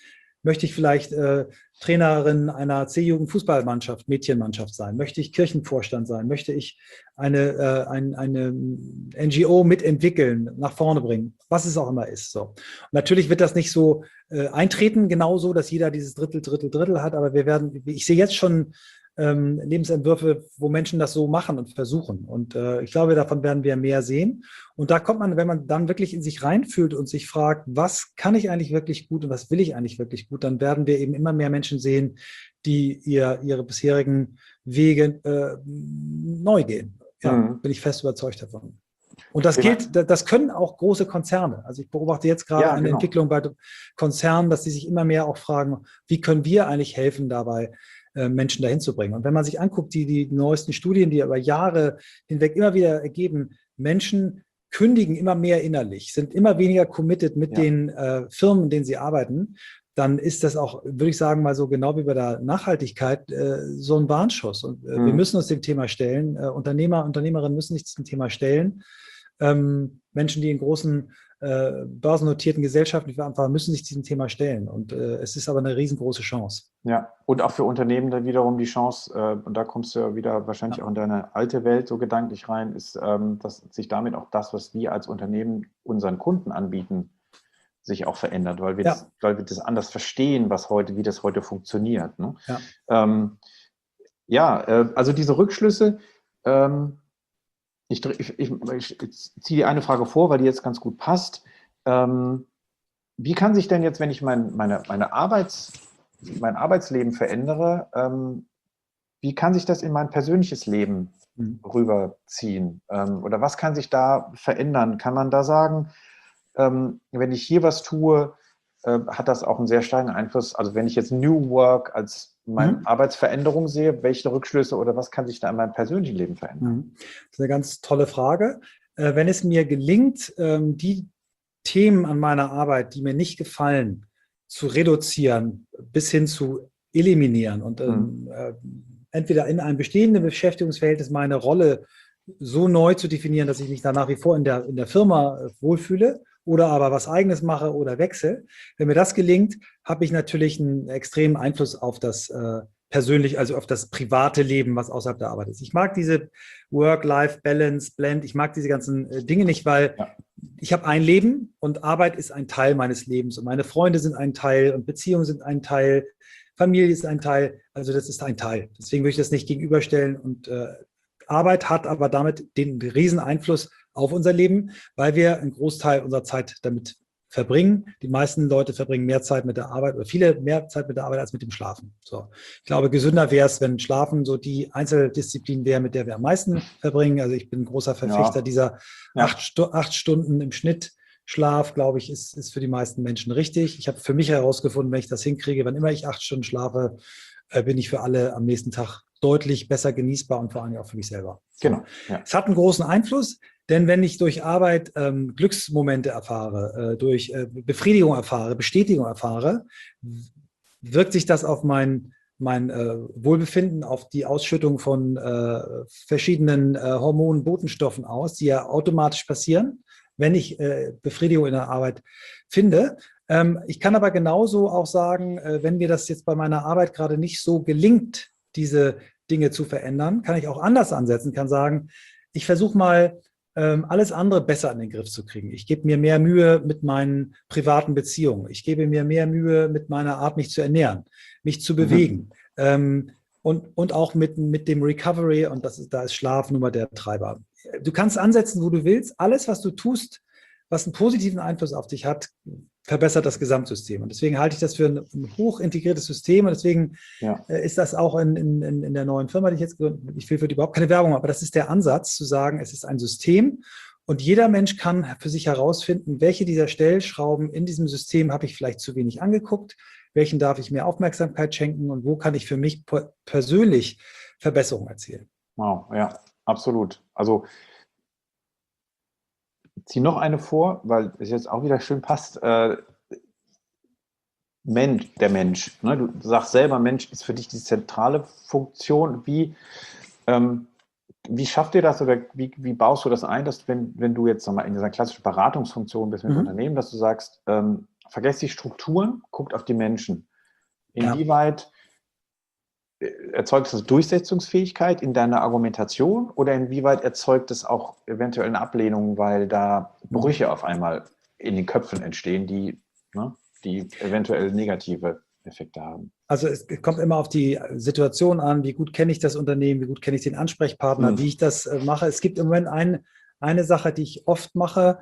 Möchte ich vielleicht äh, Trainerin einer C-Jugend-Fußballmannschaft, Mädchenmannschaft sein? Möchte ich Kirchenvorstand sein? Möchte ich eine, äh, ein, eine N G O mitentwickeln, nach vorne bringen? Was es auch immer ist. So. Und natürlich wird das nicht so äh, eintreten, genauso, dass jeder dieses Drittel, Drittel, Drittel hat, aber wir werden, ich sehe jetzt schon ähm, Lebensentwürfe, wo Menschen das so machen und versuchen. Und äh, ich glaube, davon werden wir mehr sehen. Und da kommt man, wenn man dann wirklich in sich reinfühlt und sich fragt, was kann ich eigentlich wirklich gut und was will ich eigentlich wirklich gut, dann werden wir eben immer mehr Menschen sehen, die ihr, ihre bisherigen Wege äh, neu gehen. Ja, mhm. Bin ich fest überzeugt davon. Und das gilt, das können auch große Konzerne. Also ich beobachte jetzt gerade ja, eine genau. Entwicklung bei Konzernen, dass sie sich immer mehr auch fragen, wie können wir eigentlich helfen dabei, Menschen dahin zu bringen. Und wenn man sich anguckt, die, die neuesten Studien, die über Jahre hinweg immer wieder ergeben, Menschen kündigen immer mehr innerlich, sind immer weniger committed mit ja. den äh, Firmen, in denen sie arbeiten, dann ist das auch, würde ich sagen, mal so genau wie bei der Nachhaltigkeit, äh, so ein Warnschuss. Und äh, mhm. wir müssen uns dem Thema stellen. Äh, Unternehmer, Unternehmerinnen müssen sich dem Thema stellen. Ähm, Menschen, die in großen äh, börsennotierten Gesellschaften verantworten, müssen sich diesem Thema stellen. Und äh, es ist aber eine riesengroße Chance. Ja, und auch für Unternehmen dann wiederum die Chance, äh, und da kommst du ja wieder wahrscheinlich ja. auch in deine alte Welt so gedanklich rein, ist, ähm, dass sich damit auch das, was wir als Unternehmen unseren Kunden anbieten, sich auch verändert, weil wir, ja. das, weil wir das anders verstehen, was heute, wie das heute funktioniert. Ne? Ja, ähm, ja äh, also diese Rückschlüsse, ähm, Ich, ich, ich, ich ziehe die eine Frage vor, weil die jetzt ganz gut passt. Ähm, wie kann sich denn jetzt, wenn ich mein, meine, meine Arbeits, mein Arbeitsleben verändere, ähm, wie kann sich das in mein persönliches Leben mhm. rüberziehen? Ähm, oder was kann sich da verändern? Kann man da sagen, ähm, wenn ich hier was tue, äh, hat das auch einen sehr starken Einfluss? Also wenn ich jetzt New Work als meine mhm. Arbeitsveränderung sehe, welche Rückschlüsse oder was kann sich da in meinem persönlichen Leben verändern? Mhm. Das ist eine ganz tolle Frage. Äh, wenn es mir gelingt, ähm, die Themen an meiner Arbeit, die mir nicht gefallen, zu reduzieren, bis hin zu eliminieren und ähm, mhm. äh, entweder in einem bestehenden Beschäftigungsverhältnis meine Rolle so neu zu definieren, dass ich mich da nach wie vor in der, in der Firma äh, wohlfühle, oder aber was Eigenes mache oder wechsle. Wenn mir das gelingt, habe ich natürlich einen extremen Einfluss auf das äh, persönlich, also auf das private Leben, was außerhalb der Arbeit ist. Ich mag diese Work-Life-Balance, Blend, ich mag diese ganzen äh, Dinge nicht, weil ja. ich habe ein Leben und Arbeit ist ein Teil meines Lebens und meine Freunde sind ein Teil und Beziehungen sind ein Teil, Familie ist ein Teil, also das ist ein Teil. Deswegen würde ich das nicht gegenüberstellen und äh, Arbeit hat aber damit den riesen Einfluss auf unser Leben, weil wir einen Großteil unserer Zeit damit verbringen. Die meisten Leute verbringen mehr Zeit mit der Arbeit oder viele mehr Zeit mit der Arbeit als mit dem Schlafen. So. Ich glaube, gesünder wäre es, wenn Schlafen so die Einzeldisziplin wäre, mit der wir am meisten verbringen. Also ich bin ein großer Verfechter ja. dieser ja. acht, Stu acht Stunden im Schnitt. Schlaf, glaube ich, ist, ist für die meisten Menschen richtig. Ich habe für mich herausgefunden, wenn ich das hinkriege, wann immer ich acht Stunden schlafe, äh, bin ich für alle am nächsten Tag deutlich besser genießbar und vor allem auch für mich selber. Genau. Ja. Es hat einen großen Einfluss, denn wenn ich durch Arbeit ähm, Glücksmomente erfahre, äh, durch äh, Befriedigung erfahre, Bestätigung erfahre, wirkt sich das auf mein, mein äh, Wohlbefinden, auf die Ausschüttung von äh, verschiedenen äh, Hormonen, Botenstoffen aus, die ja automatisch passieren, wenn ich äh, Befriedigung in der Arbeit finde. Ähm, ich kann aber genauso auch sagen, äh, wenn mir das jetzt bei meiner Arbeit gerade nicht so gelingt, diese Dinge zu verändern, kann ich auch anders ansetzen, kann sagen, ich versuche mal, ähm, alles andere besser in den Griff zu kriegen. Ich gebe mir mehr Mühe mit meinen privaten Beziehungen. Ich gebe mir mehr Mühe mit meiner Art, mich zu ernähren, mich zu bewegen. Mhm. Ähm, und, und auch mit, mit dem Recovery, und das ist, da ist Schlaf nun mal der Treiber. Du kannst ansetzen, wo du willst. Alles, was du tust, was einen positiven Einfluss auf dich hat, verbessert das Gesamtsystem. Und deswegen halte ich das für ein, ein hoch integriertes System. Und deswegen ja. äh, ist das auch in, in, in der neuen Firma, die ich jetzt gegründet habe. Ich will für die überhaupt keine Werbung, aber das ist der Ansatz, zu sagen, es ist ein System. Und jeder Mensch kann für sich herausfinden, welche dieser Stellschrauben in diesem System habe ich vielleicht zu wenig angeguckt, welchen darf ich mehr Aufmerksamkeit schenken und wo kann ich für mich persönlich Verbesserungen erzielen. Wow, ja, absolut. Also zieh noch eine vor, weil es jetzt auch wieder schön passt. Äh, Mensch, der Mensch. Ne? Du sagst selber, Mensch ist für dich die zentrale Funktion. Wie, ähm, wie schafft ihr das oder wie, wie baust du das ein, dass wenn, wenn du jetzt sag mal, in dieser klassischen Beratungsfunktion bist mit mhm. Unternehmen, dass du sagst, ähm, vergesst die Strukturen, guckt auf die Menschen. Inwieweit ja. erzeugt es Durchsetzungsfähigkeit in deiner Argumentation oder inwieweit erzeugt es auch eventuell eine Ablehnung, weil da Brüche auf einmal in den Köpfen entstehen, die, ne, die eventuell negative Effekte haben? Also es kommt immer auf die Situation an, wie gut kenne ich das Unternehmen, wie gut kenne ich den Ansprechpartner, mhm. wie ich das äh, mache. Es gibt im Moment ein, eine Sache, die ich oft mache.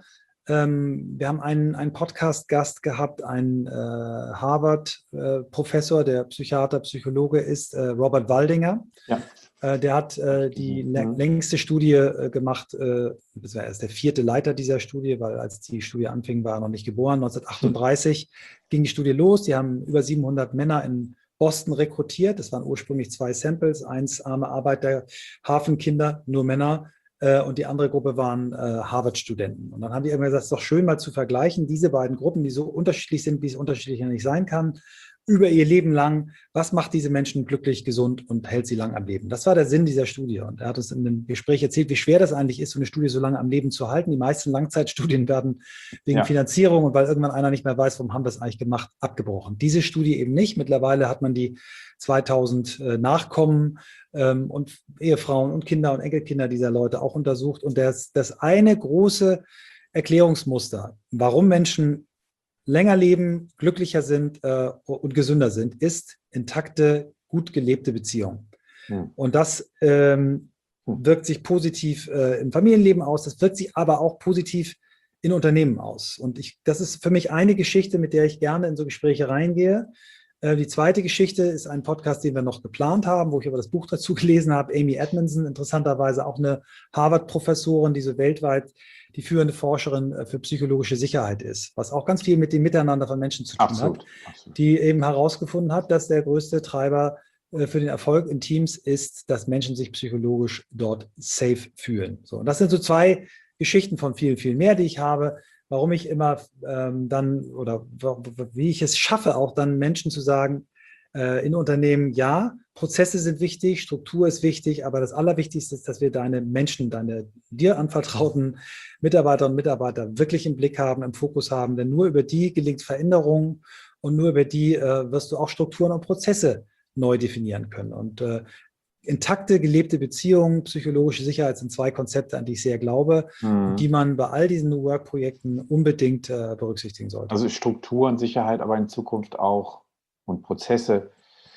Ähm, wir haben einen, einen Podcast-Gast gehabt, einen äh, Harvard-Professor, äh, der Psychiater, Psychologe ist, äh, Robert Waldinger. Ja. Äh, der hat äh, die mhm. längste Studie äh, gemacht, äh, das war erst der vierte Leiter dieser Studie, weil als die Studie anfing, war er noch nicht geboren. neunzehnhundertachtunddreißig mhm. ging die Studie los. Die haben über siebenhundert Männer in Boston rekrutiert. Das waren ursprünglich zwei Samples, eins arme Arbeiter, Hafenkinder, nur Männer. Und die andere Gruppe waren äh, Harvard-Studenten. Und dann haben die immer gesagt, es ist doch schön mal zu vergleichen, diese beiden Gruppen, die so unterschiedlich sind, wie es unterschiedlicher nicht sein kann, über ihr Leben lang, was macht diese Menschen glücklich, gesund und hält sie lang am Leben? Das war der Sinn dieser Studie. Und er hat uns in einem Gespräch erzählt, wie schwer das eigentlich ist, so eine Studie so lange am Leben zu halten. Die meisten Langzeitstudien werden wegen ja. Finanzierung und weil irgendwann einer nicht mehr weiß, warum haben wir das eigentlich gemacht, abgebrochen. Diese Studie eben nicht. Mittlerweile hat man die zweitausend äh, Nachkommen ähm, und Ehefrauen und Kinder und Enkelkinder dieser Leute auch untersucht. Und das, das eine große Erklärungsmuster, warum Menschen länger leben, glücklicher sind äh, und gesünder sind, ist intakte, gut gelebte Beziehung. Hm. Und das ähm, wirkt sich positiv äh, im Familienleben aus, das wirkt sich aber auch positiv in Unternehmen aus. Und ich, das ist für mich eine Geschichte, mit der ich gerne in so Gespräche reingehe. Äh, die zweite Geschichte ist ein Podcast, den wir noch geplant haben, wo ich aber das Buch dazu gelesen habe. Amy Edmondson, interessanterweise auch eine Harvard-Professorin, die so weltweit die führende Forscherin für psychologische Sicherheit ist, was auch ganz viel mit dem Miteinander von Menschen zu tun absolut, hat, absolut. Die eben herausgefunden hat, dass der größte Treiber für den Erfolg in Teams ist, dass Menschen sich psychologisch dort safe fühlen. So, und das sind so zwei Geschichten von vielen, vielen mehr, die ich habe, warum ich immer ähm, dann oder wie ich es schaffe, auch dann Menschen zu sagen, in Unternehmen, ja, Prozesse sind wichtig, Struktur ist wichtig, aber das Allerwichtigste ist, dass wir deine Menschen, deine dir anvertrauten Mitarbeiter und Mitarbeiter wirklich im Blick haben, im Fokus haben, denn nur über die gelingt Veränderung und nur über die äh, wirst du auch Strukturen und Prozesse neu definieren können. Und äh, intakte, gelebte Beziehungen, psychologische Sicherheit sind zwei Konzepte, an die ich sehr glaube, mhm. die man bei all diesen New Work-Projekten unbedingt äh, berücksichtigen sollte. Also Struktur und Sicherheit, aber in Zukunft auch und Prozesse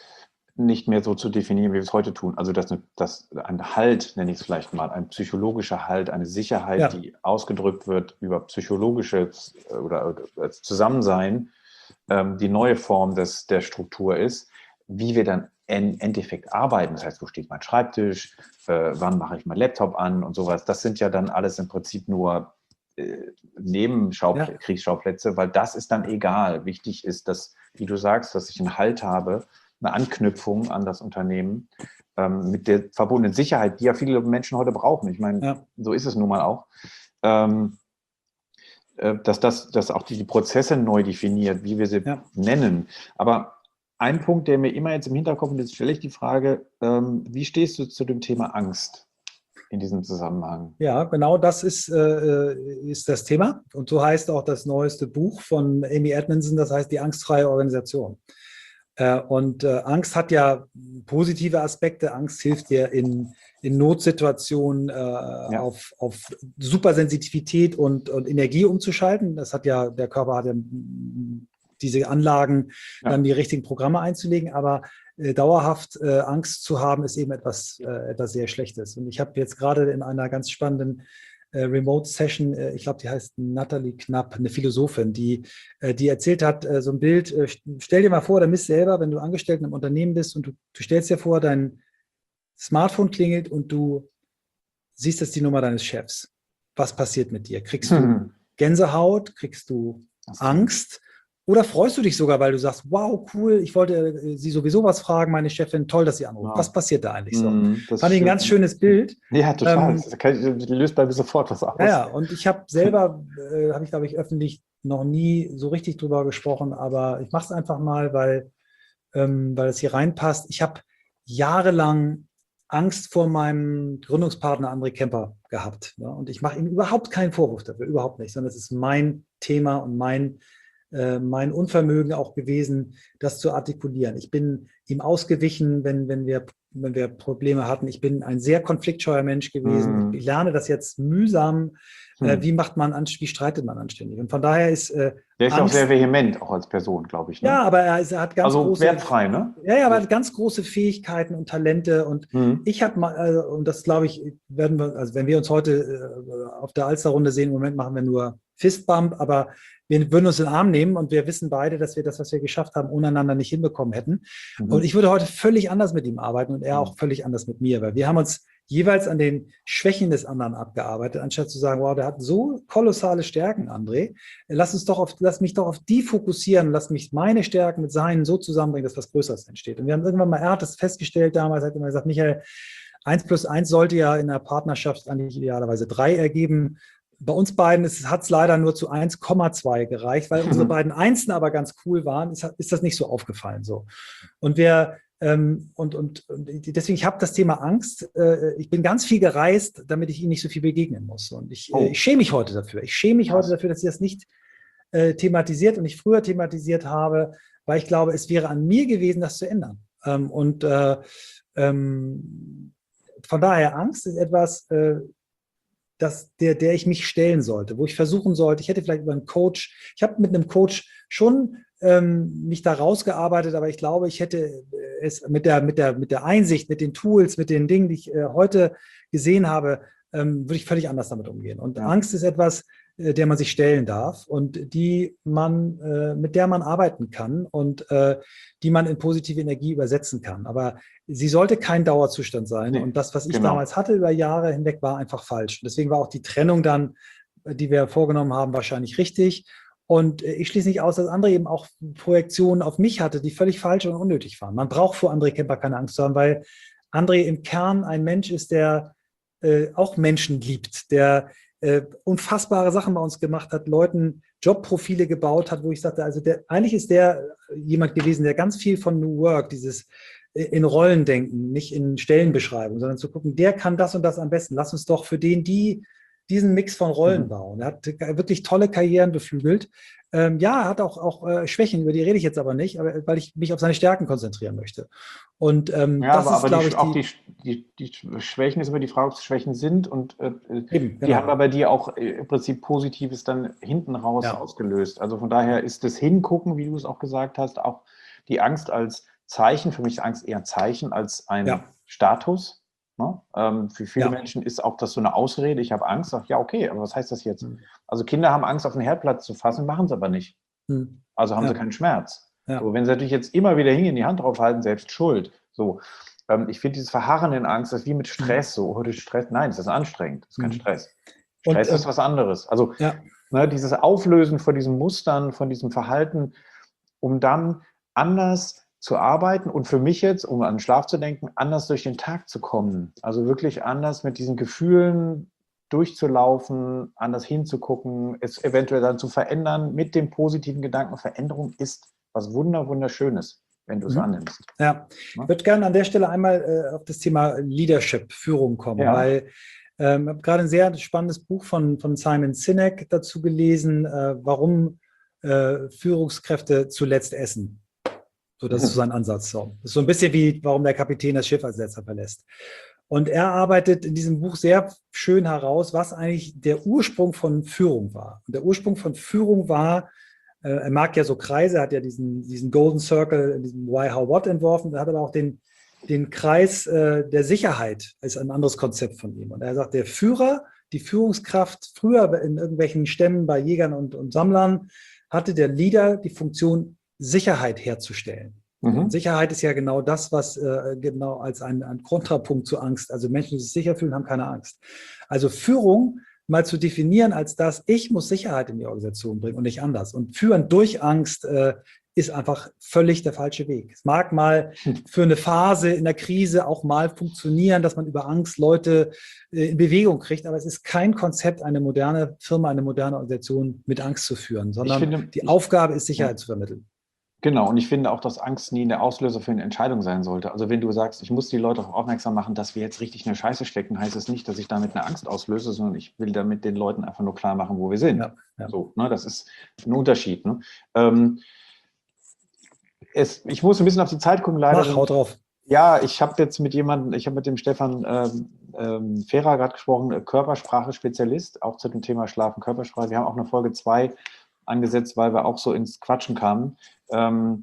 nicht mehr so zu definieren, wie wir es heute tun. Also dass, dass ein Halt, nenne ich es vielleicht mal, ein psychologischer Halt, eine Sicherheit, ja. die ausgedrückt wird über psychologisches oder, oder Zusammensein, ähm, die neue Form des, der Struktur ist, wie wir dann im Endeffekt arbeiten. Das heißt, wo steht mein Schreibtisch, äh, wann mache ich meinen Laptop an und sowas. Das sind ja dann alles im Prinzip nur Nebenschauplätze, ja. weil das ist dann egal. Wichtig ist, dass, wie du sagst, dass ich einen Halt habe, eine Anknüpfung an das Unternehmen ähm, mit der verbundenen Sicherheit, die ja viele Menschen heute brauchen. Ich meine, ja. so ist es nun mal auch. Ähm, äh, dass das dass auch die, die Prozesse neu definiert, wie wir sie ja. nennen. Aber ein Punkt, der mir immer jetzt im Hinterkopf, und jetzt stelle ich die Frage, ähm, wie stehst du zu dem Thema Angst in diesem Zusammenhang? Ja, genau das ist, äh, ist das Thema. Und so heißt auch das neueste Buch von Amy Edmondson, das heißt die angstfreie Organisation. Äh, und äh, Angst hat ja positive Aspekte. Angst hilft dir in, in Notsituationen äh, ja. auf, auf Supersensitivität und, und Energie umzuschalten. Das hat ja, der Körper hat ja diese Anlagen, ja. dann die richtigen Programme einzulegen, aber äh, dauerhaft äh, Angst zu haben, ist eben etwas, äh, etwas sehr Schlechtes. Und ich habe jetzt gerade in einer ganz spannenden äh, Remote-Session, äh, ich glaube, die heißt Natalie Knapp, eine Philosophin, die, äh, die erzählt hat, äh, so ein Bild, äh, stell dir mal vor, der Mist selber, wenn du angestellt in einem Unternehmen bist und du, du stellst dir vor, dein Smartphone klingelt und du siehst, das ist die Nummer deines Chefs. Was passiert mit dir? Kriegst hm. du Gänsehaut? Kriegst du Angst? Oder freust du dich sogar, weil du sagst, wow, cool, ich wollte sie sowieso was fragen, meine Chefin, toll, dass sie anruft. Wow. Was passiert da eigentlich so? Mm, Fand ich ein ganz schönes Bild. Ja, total. Ähm, das kann, löst bei mir sofort was aus. Ja, und ich habe selber, äh, habe ich glaube ich öffentlich noch nie so richtig drüber gesprochen, aber ich mache es einfach mal, weil, ähm, weil es hier reinpasst. Ich habe jahrelang Angst vor meinem Gründungspartner André Kemper gehabt. Ja? Und ich mache ihm überhaupt keinen Vorwurf dafür, überhaupt nicht, sondern es ist mein Thema und mein äh, mein Unvermögen auch gewesen, das zu artikulieren. Ich bin ihm ausgewichen, wenn, wenn wir, wenn wir Probleme hatten. Ich bin ein sehr konfliktscheuer Mensch gewesen. Hm. Ich lerne das jetzt mühsam. Äh, Hm. wie macht man, wie streitet man anständig? Und von daher ist äh, Der ist ja auch Angst, sehr vehement, auch als Person, glaube ich. Ne? ja, aber er, ist, er hat ganz Also große, wertfrei, ne? ja, ja, aber er hat ganz große Fähigkeiten und Talente. Und Hm. ich habe mal, also, und das glaube ich, werden wir, also wenn wir uns heute äh, auf der Alster-Runde sehen, im Moment machen wir nur Fistbump, aber wir würden uns in den Arm nehmen und wir wissen beide, dass wir das, was wir geschafft haben, ohne einander nicht hinbekommen hätten. Mhm. Und ich würde heute völlig anders mit ihm arbeiten und er Mhm. auch völlig anders mit mir, weil wir haben uns jeweils an den Schwächen des anderen abgearbeitet, anstatt zu sagen, wow, der hat so kolossale Stärken, André. Lass uns doch auf, lass mich doch auf die fokussieren, lass mich meine Stärken mit seinen so zusammenbringen, dass was Größeres entsteht. Und wir haben irgendwann mal, er hat das festgestellt damals, hat immer gesagt, Michael, eins plus eins sollte ja in der Partnerschaft eigentlich idealerweise drei ergeben. Bei uns beiden hat es leider nur zu eins Komma zwei gereicht, weil unsere beiden Einsen aber ganz cool waren, ist, ist das nicht so aufgefallen. So. Und wir ähm, und, und, und deswegen, ich habe das Thema Angst. Äh, ich bin ganz viel gereist, damit ich ihnen nicht so viel begegnen muss. Und ich, Oh. äh, ich schäme mich heute dafür. Ich schäme mich Krass. heute dafür, dass ich das nicht äh, thematisiert und nicht früher thematisiert habe, weil ich glaube, es wäre an mir gewesen, das zu ändern. Ähm, und äh, ähm, von daher, Angst ist etwas, äh, das, der, der ich mich stellen sollte, wo ich versuchen sollte, ich hätte vielleicht über einen Coach, ich habe mit einem Coach schon ähm, mich da rausgearbeitet, aber ich glaube, ich hätte es mit der, mit der, mit der Einsicht, mit den Tools, mit den Dingen, die ich äh, heute gesehen habe, ähm, würde ich völlig anders damit umgehen. Und Ja. Angst ist etwas, äh, der man sich stellen darf und die man, äh, mit der man arbeiten kann und äh, die man in positive Energie übersetzen kann. Aber sie sollte kein Dauerzustand sein. Nee, und das, was ich genau. damals hatte über Jahre hinweg, war einfach falsch. Und deswegen war auch die Trennung dann, die wir vorgenommen haben, wahrscheinlich richtig. Und ich schließe nicht aus, dass André eben auch Projektionen auf mich hatte, die völlig falsch und unnötig waren. Man braucht vor André Kemper keine Angst zu haben, weil André im Kern ein Mensch ist, der äh, auch Menschen liebt, der äh, unfassbare Sachen bei uns gemacht hat, Leuten Jobprofile gebaut hat, wo ich sagte, also der, eigentlich ist der jemand gewesen, der ganz viel von New Work, dieses in Rollen denken, nicht in Stellenbeschreibung, sondern zu gucken, der kann das und das am besten. Lass uns doch für den die diesen Mix von Rollen Mhm. bauen. Er hat wirklich tolle Karrieren beflügelt. Ähm, ja, er hat auch, auch äh, Schwächen, über die rede ich jetzt aber nicht, aber, weil ich mich auf seine Stärken konzentrieren möchte. Und ähm, Ja, das aber, ist, aber glaube die, ich, auch die, die, die, die Schwächen ist immer die Frage, ob es Schwächen sind und äh, eben, die genau. haben aber die auch äh, im Prinzip Positives dann hinten raus Ja. ausgelöst. Also von daher ist das Hingucken, wie du es auch gesagt hast, auch die Angst als Zeichen, für mich ist Angst eher ein Zeichen als ein Ja. Status. Ne? Ähm, für viele Ja. Menschen ist auch das so eine Ausrede, ich habe Angst, sag, ja okay, aber was heißt das jetzt? Hm. Also Kinder haben Angst, auf den Herdplatz zu fassen, machen es aber nicht. Hm. Also haben Ja. sie keinen Schmerz. Ja. So, wenn sie natürlich jetzt immer wieder hingehen, die Hand drauf halten, selbst schuld. So, ähm, ich finde dieses Verharren in Angst, das ist wie mit Stress. So, oh, das ist Stress. Nein, das ist anstrengend. Das ist kein Mhm. Stress. Und, Stress äh, ist was anderes. Also ja. ne, dieses Auflösen von diesen Mustern, von diesem Verhalten, um dann anders zu arbeiten und für mich jetzt, um an den Schlaf zu denken, anders durch den Tag zu kommen. Also wirklich anders mit diesen Gefühlen durchzulaufen, anders hinzugucken, es eventuell dann zu verändern mit dem positiven Gedanken. Veränderung ist was wunder, wunderschönes, wenn du es Mhm. annimmst. Ja, ich würde gerne an der Stelle einmal äh, auf das Thema Leadership, Führung kommen, Ja. weil ähm, ich habe gerade ein sehr spannendes Buch von, von Simon Sinek dazu gelesen, äh, warum äh, Führungskräfte zuletzt essen. So, das ist so sein Ansatz. So. Das ist so ein bisschen wie, warum der Kapitän das Schiff als letzter verlässt. Und er arbeitet in diesem Buch sehr schön heraus, was eigentlich der Ursprung von Führung war. Und der Ursprung von Führung war, äh, er mag ja so Kreise, er hat ja diesen, diesen Golden Circle, diesen Why, How, What entworfen, er hat aber auch den, den Kreis äh, der Sicherheit, ist ein anderes Konzept von ihm. Und er sagt, der Führer, die Führungskraft, früher in irgendwelchen Stämmen bei Jägern und, und Sammlern, hatte der Leader die Funktion, Sicherheit herzustellen. Mhm. Und Sicherheit ist ja genau das, was äh, genau als ein, ein Kontrapunkt zu Angst, also Menschen, die sich sicher fühlen, haben keine Angst. Also Führung mal zu definieren als das, ich muss Sicherheit in die Organisation bringen und nicht anders. Und führen durch Angst äh, ist einfach völlig der falsche Weg. Es mag mal für eine Phase in der Krise auch mal funktionieren, dass man über Angst Leute äh, in Bewegung kriegt, aber es ist kein Konzept, eine moderne Firma, eine moderne Organisation mit Angst zu führen, sondern Ich finde, die ich, Aufgabe ist, Sicherheit ja. zu vermitteln. Genau, und ich finde auch, dass Angst nie der Auslöser für eine Entscheidung sein sollte. Also wenn du sagst, ich muss die Leute darauf aufmerksam machen, dass wir jetzt richtig in der Scheiße stecken, heißt es nicht, dass ich damit eine Angst auslöse, sondern ich will damit den Leuten einfach nur klar machen, wo wir sind. Ja, ja. So, ne, das ist ein Unterschied. Ne? Ähm, es, ich muss ein bisschen auf die Zeit gucken, leider. Mach, hau drauf. Ja, ich habe jetzt mit jemandem, ich habe mit dem Stefan ähm, ähm, Fehrer gerade gesprochen, Körpersprache-Spezialist, auch zu dem Thema Schlafen, Körpersprache. Wir haben auch eine Folge zwei angesetzt, weil wir auch so ins Quatschen kamen. Ähm,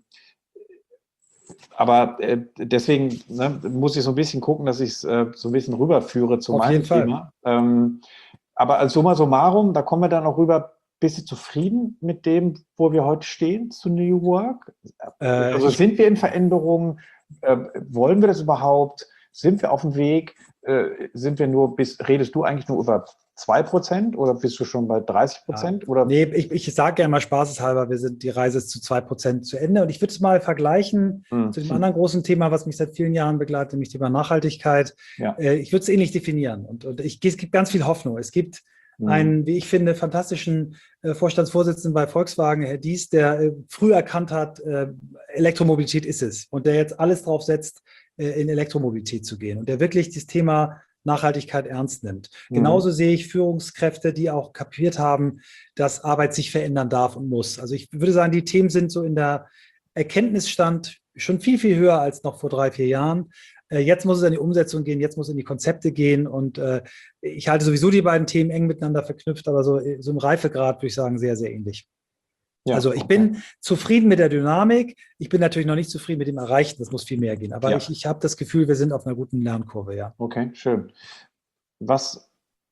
aber äh, deswegen ne, muss ich so ein bisschen gucken, dass ich es äh, so ein bisschen rüberführe zu Auf meinem jeden Fall. Thema. Ähm, aber als summa summarum, da kommen wir dann auch rüber. Bist du zufrieden mit dem, wo wir heute stehen zu New Work? Äh, also ich, sind wir in Veränderung? Äh, wollen wir das überhaupt? Sind wir auf dem Weg? Äh, sind wir nur bis, redest du eigentlich nur über zwei Prozent oder bist du schon bei dreißig Prozent? Ja. Oder? Nee, ich, ich sage ja immer spaßeshalber, wir sind, die Reise ist zu zwei Prozent zu Ende. Und ich würde es mal vergleichen Hm. zu dem anderen großen Thema, was mich seit vielen Jahren begleitet, nämlich Thema Nachhaltigkeit. Ja. Äh, ich würde es ähnlich definieren. Und, und ich, es gibt ganz viel Hoffnung. Es gibt hm. einen, wie ich finde, fantastischen äh, Vorstandsvorsitzenden bei Volkswagen, Herr Dies, der äh, früh erkannt hat, äh, Elektromobilität ist es. Und der jetzt alles drauf setzt, äh, in Elektromobilität zu gehen. Und der wirklich das Thema Nachhaltigkeit ernst nimmt. Mhm. Genauso sehe ich Führungskräfte, die auch kapiert haben, dass Arbeit sich verändern darf und muss. Also ich würde sagen, die Themen sind so in der Erkenntnisstand schon viel, viel höher als noch vor drei, vier Jahren. Äh, jetzt muss es in die Umsetzung gehen, jetzt muss es in die Konzepte gehen und äh, ich halte sowieso die beiden Themen eng miteinander verknüpft, aber so, so im Reifegrad würde ich sagen, sehr, sehr ähnlich. Ja, also ich okay. bin zufrieden mit der Dynamik. Ich bin natürlich noch nicht zufrieden mit dem Erreichten. Das muss viel mehr gehen. Aber ja. ich, ich habe das Gefühl, wir sind auf einer guten Lernkurve, ja. Okay, schön. Was,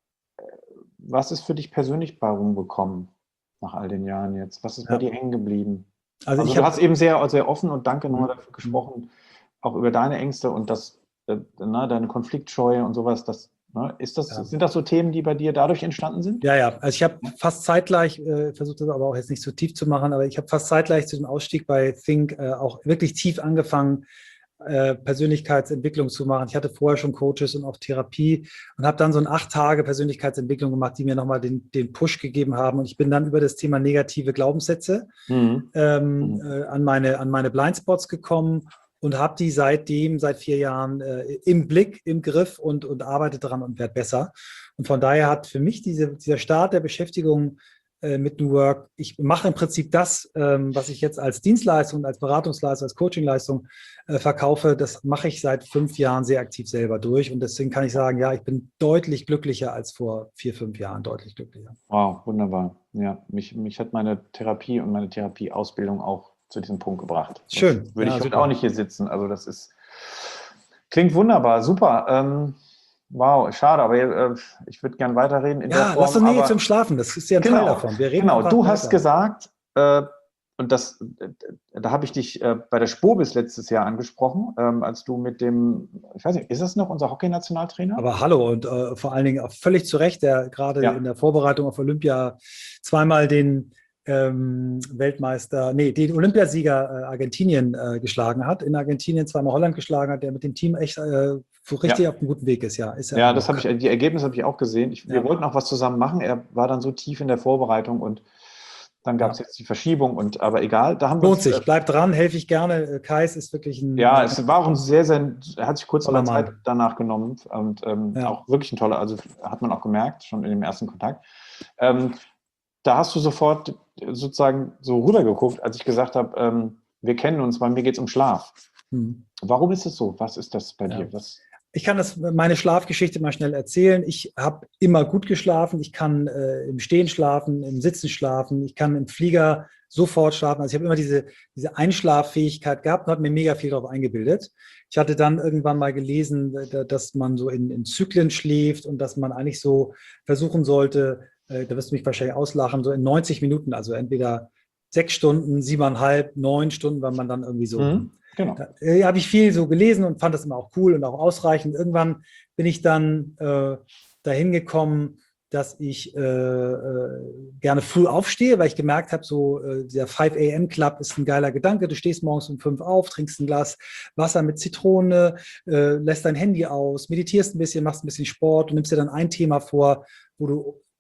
was ist für dich persönlich bei rumgekommen nach all den Jahren jetzt? Was ist bei ja. dir hängen geblieben? Also, also ich du hast eben sehr, sehr offen und danke nochmal dafür gesprochen, auch über deine Ängste und das, äh, ne, deine Konfliktscheue und sowas. Das, ne, ist das, ja. Sind das so Themen, die bei dir dadurch entstanden sind? Ja, ja. Also ich habe fast zeitgleich, äh, versucht das aber auch jetzt nicht so tief zu machen, aber ich habe fast zeitgleich zu dem Ausstieg bei Think äh, auch wirklich tief angefangen, äh, Persönlichkeitsentwicklung zu machen. Ich hatte vorher schon Coaches und auch Therapie und habe dann so eine acht Tage Persönlichkeitsentwicklung gemacht, die mir nochmal den, den Push gegeben haben. Und ich bin dann über das Thema negative Glaubenssätze mhm. Ähm, mhm. Äh, an meine, an meine Blindspots gekommen und habe die seitdem, seit vier Jahren äh, im Blick, im Griff und, und arbeite daran und werde besser. Und von daher hat für mich diese, dieser Start der Beschäftigung äh, mit New Work, ich mache im Prinzip das, ähm, was ich jetzt als Dienstleistung, als Beratungsleistung, als Coachingleistung äh, verkaufe, das mache ich seit fünf Jahren sehr aktiv selber durch. Und deswegen kann ich sagen, ja, ich bin deutlich glücklicher als vor vier, fünf Jahren, deutlich glücklicher. Wow, wunderbar. Ja, mich, mich hat meine Therapie und meine Therapieausbildung auch zu diesem Punkt gebracht. Schön. Würde ja, ich heute auch nicht hier sitzen. Also das ist, klingt wunderbar, super. Ähm, wow, schade, aber äh, ich würde gern weiterreden. In ja, der Form, lass uns nicht zum Schlafen, das ist ja ein genau, Teil davon. Wir reden genau, du weiter. hast gesagt, äh, und das, äh, da habe ich dich äh, bei der Spobis letztes Jahr angesprochen, ähm, als du mit dem, ich weiß nicht, ist das noch unser Hockey-Nationaltrainer? Aber hallo und äh, vor allen Dingen auch völlig zu Recht, der gerade ja. in der Vorbereitung auf Olympia zweimal den ähm, Weltmeister, nee, den Olympiasieger äh, Argentinien äh, geschlagen hat, in Argentinien zweimal Holland geschlagen hat, der mit dem Team echt äh, richtig ja. auf einem guten Weg ist, ja. Ist ja, das habe ich, die Ergebnisse habe ich auch gesehen. Ich, wir ja. wollten auch was zusammen machen. Er war dann so tief in der Vorbereitung und dann gab es ja. jetzt die Verschiebung, und aber egal. Da haben Lohnt wir sich, äh, bleibt dran, helfe ich gerne. Kais ist wirklich ein... Ja, es war auch ein sehr, sehr, er hat sich kurz mal Zeit Mann. danach genommen und ähm, ja. auch wirklich ein toller, also hat man auch gemerkt, schon in dem ersten Kontakt. Ähm, da hast du sofort sozusagen so rübergeguckt, als ich gesagt habe, ähm, wir kennen uns, bei mir geht es um Schlaf. Hm. Warum ist es so? Was ist das bei ja. dir? Was? Ich kann das, meine Schlafgeschichte mal schnell erzählen. Ich habe immer gut geschlafen. Ich kann äh, im Stehen schlafen, im Sitzen schlafen. Ich kann im Flieger sofort schlafen. Also ich habe immer diese, diese Einschlaffähigkeit gehabt und habe mir mega viel darauf eingebildet. Ich hatte dann irgendwann mal gelesen, dass man so in, in Zyklen schläft und dass man eigentlich so versuchen sollte, äh, da wirst du mich wahrscheinlich auslachen, so in neunzig Minuten, also entweder sechs Stunden, siebeneinhalb, neun Stunden, weil man dann irgendwie so... Mhm. Genau. Da äh, habe ich viel so gelesen und fand das immer auch cool und auch ausreichend. Irgendwann bin ich dann äh, dahin gekommen, dass ich äh, äh, gerne früh aufstehe, weil ich gemerkt habe, so äh, der five a m Club ist ein geiler Gedanke. Du stehst morgens um fünf auf, trinkst ein Glas Wasser mit Zitrone, äh, lässt dein Handy aus, meditierst ein bisschen, machst ein bisschen Sport und nimmst dir dann ein Thema vor, wo du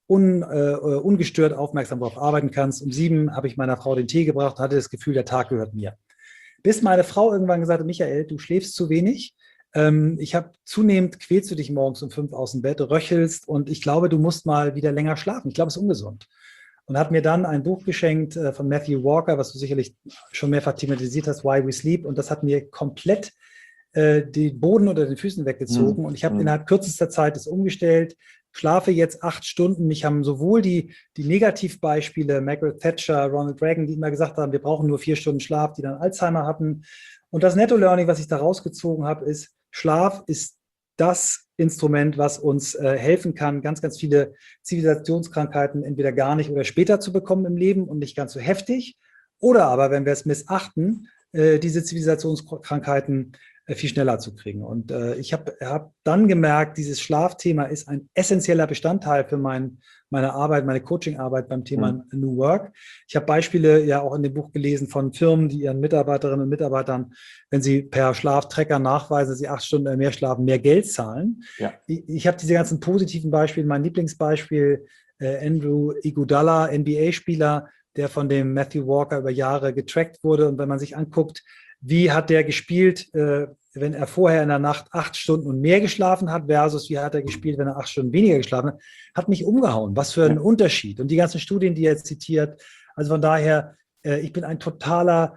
un, äh, ungestört aufmerksam darauf arbeiten kannst. Um sieben habe ich meiner Frau den Tee gebracht und hatte das Gefühl, der Tag gehört mir. Bis meine Frau irgendwann gesagt hat, Michael, du schläfst zu wenig. Ähm, ich habe zunehmend, quälst du dich morgens um fünf aus dem Bett, röchelst und ich glaube, du musst mal wieder länger schlafen. Ich glaube, es ist ungesund. Und hat mir dann ein Buch geschenkt äh, von Matthew Walker, was du sicherlich schon mehrfach thematisiert hast, Why We Sleep. Und das hat mir komplett äh, den Boden unter den Füßen weggezogen. Mhm. Und ich habe Mhm. innerhalb kürzester Zeit das umgestellt, schlafe jetzt acht Stunden. Mich haben sowohl die, die Negativbeispiele, Margaret Thatcher, Ronald Reagan, die immer gesagt haben, wir brauchen nur vier Stunden Schlaf, die dann Alzheimer hatten. Und das Netto-Learning, was ich da rausgezogen habe, ist, Schlaf ist das Instrument, was uns äh, helfen kann, ganz, ganz viele Zivilisationskrankheiten entweder gar nicht oder später zu bekommen im Leben und nicht ganz so heftig. Oder aber, wenn wir es missachten, äh, diese Zivilisationskrankheiten äh, viel schneller zu kriegen. Und äh, ich habe hab dann gemerkt, dieses Schlafthema ist ein essentieller Bestandteil für mein, meine Arbeit, meine Coaching-Arbeit beim Thema Mhm. New Work. Ich habe Beispiele ja auch in dem Buch gelesen von Firmen, die ihren Mitarbeiterinnen und Mitarbeitern, wenn sie per Schlaftrecker nachweisen, dass sie acht Stunden oder mehr schlafen, mehr Geld zahlen. Ja. Ich, ich habe diese ganzen positiven Beispiele. Mein Lieblingsbeispiel, äh, Andrew Iguodala, N B A-Spieler, der von dem Matthew Walker über Jahre getrackt wurde. Und wenn man sich anguckt, wie hat der gespielt, äh, wenn er vorher in der Nacht acht Stunden und mehr geschlafen hat, versus wie hat er gespielt, wenn er acht Stunden weniger geschlafen hat, hat mich umgehauen. Was für ein Ja. Unterschied. Und die ganzen Studien, die er jetzt zitiert. Also von daher, äh, ich bin ein totaler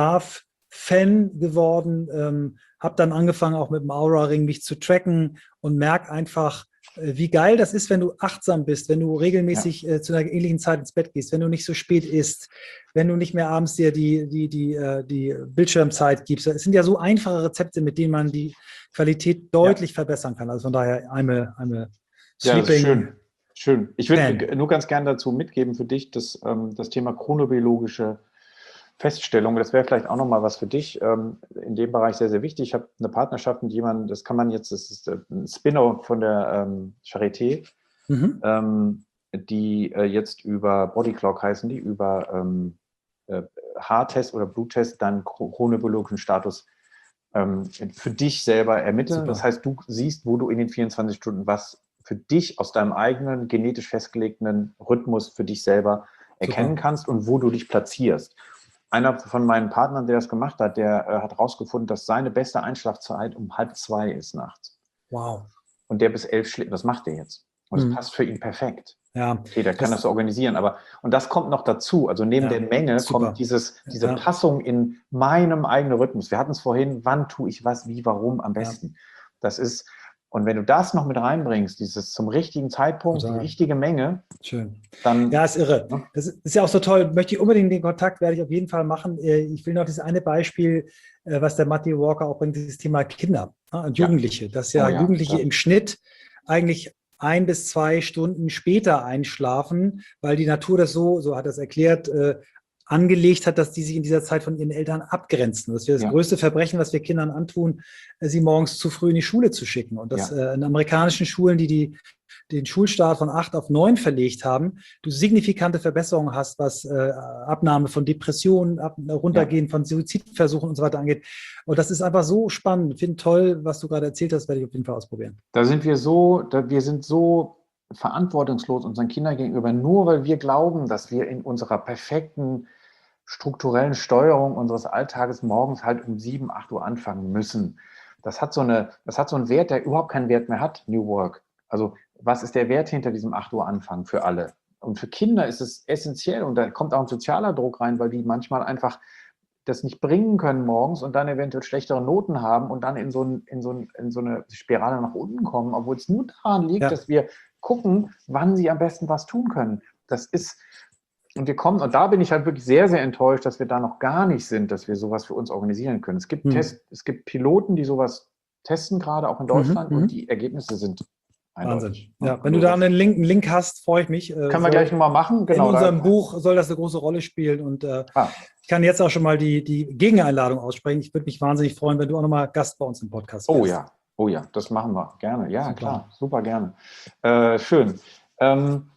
Schlaf-Fan geworden, ähm, habe dann angefangen, auch mit dem Aura-Ring mich zu tracken und merke einfach, äh, wie geil das ist, wenn du achtsam bist, wenn du regelmäßig ja. äh, zu einer ähnlichen Zeit ins Bett gehst, wenn du nicht so spät isst, wenn du nicht mehr abends dir die, die, die, äh, die Bildschirmzeit gibst. Es sind ja so einfache Rezepte, mit denen man die Qualität deutlich ja. verbessern kann. Also von daher, I'm a, I'm a Ja, das ist schön. Schön. Ich würde Fan. nur ganz gerne dazu mitgeben für dich, dass ähm, das Thema chronobiologische Feststellung, das wäre vielleicht auch nochmal was für dich, ähm, in dem Bereich sehr, sehr wichtig. Ich habe eine Partnerschaft mit jemandem, das kann man jetzt, das ist ein Spin-off von der ähm, Charité, mhm. ähm, die äh, jetzt über Bodyclock heißen, die über ähm, äh, Haartest oder Bluttest deinen chronobiologischen Status ähm, für dich selber ermitteln. Super. Das heißt, du siehst, wo du in den vierundzwanzig Stunden was für dich aus deinem eigenen genetisch festgelegten Rhythmus für dich selber erkennen Super. kannst und wo du dich platzierst. Einer von meinen Partnern, der das gemacht hat, der äh, hat herausgefunden, dass seine beste Einschlafzeit um halb zwei ist nachts. Wow. Und der bis elf schläft. Das macht der jetzt. Und das mhm. passt für ihn perfekt. Ja. Okay, der kann das, das so organisieren. Aber, und das kommt noch dazu. Also neben ja, der Menge super. kommt dieses, diese ja. Passung in meinem eigenen Rhythmus. Wir hatten es vorhin, wann tue ich was, wie, warum am besten. Ja. Das ist, und wenn du das noch mit reinbringst, dieses zum richtigen Zeitpunkt, Total. die richtige Menge, schön. Dann, ja, ist irre. Ne? Das ist ja auch so toll. Möchte ich unbedingt den Kontakt, werde ich auf jeden Fall machen. Ich will noch dieses eine Beispiel, was der Matthew Walker auch bringt, dieses Thema Kinder und Jugendliche. Ja. Dass ja, oh ja Jugendliche das. im Schnitt eigentlich ein bis zwei Stunden später einschlafen, weil die Natur das so, so hat er es erklärt, äh, angelegt hat, dass die sich in dieser Zeit von ihren Eltern abgrenzen. Das wäre das ja. größte Verbrechen, was wir Kindern antun, sie morgens zu früh in die Schule zu schicken. Und das ja. äh, in amerikanischen Schulen, die, die den Schulstart von acht auf neun verlegt haben, du signifikante Verbesserungen hast, was äh, Abnahme von Depressionen, ab, Runtergehen ja. von Suizidversuchen und so weiter angeht. Und das ist einfach so spannend. Ich finde toll, was du gerade erzählt hast, werde ich auf jeden Fall ausprobieren. Da sind wir so, da, wir sind so verantwortungslos unseren Kindern gegenüber, nur weil wir glauben, dass wir in unserer perfekten strukturellen Steuerung unseres Alltages morgens halt um sieben, acht Uhr anfangen müssen. Das hat so eine, das hat so einen Wert, der überhaupt keinen Wert mehr hat, New Work. Also was ist der Wert hinter diesem acht Uhr Anfang für alle? Und für Kinder ist es essentiell und da kommt auch ein sozialer Druck rein, weil die manchmal einfach das nicht bringen können morgens und dann eventuell schlechtere Noten haben und dann in so, ein, in so, ein, in so eine Spirale nach unten kommen, obwohl es nur daran liegt, ja. dass wir gucken, wann sie am besten was tun können. Das ist, und wir kommen, und da bin ich halt wirklich sehr, sehr enttäuscht, dass wir da noch gar nicht sind, dass wir sowas für uns organisieren können. Es gibt, mhm. Test, es gibt Piloten, die sowas testen, gerade auch in Deutschland, mhm. und die Ergebnisse sind Wahnsinn. Ja, wenn du da einen Link, einen Link hast, freue ich mich. Können wir gleich nochmal machen. Genau, in unserem Buch soll das eine große Rolle spielen und äh, ah. ich kann jetzt auch schon mal die, die Gegeneinladung aussprechen. Ich würde mich wahnsinnig freuen, wenn du auch nochmal Gast bei uns im Podcast wärst. Oh ja, oh ja, das machen wir gerne. Ja, super. Klar, super gerne. Äh, schön. Ähm,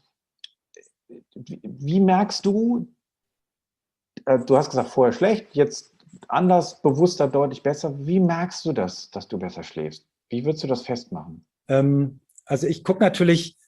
wie, wie merkst du, äh, du hast gesagt, vorher schlecht, jetzt anders, bewusster, deutlich besser. Wie merkst du das, dass du besser schläfst? Wie würdest du das festmachen? Ähm, Also ich gucke natürlich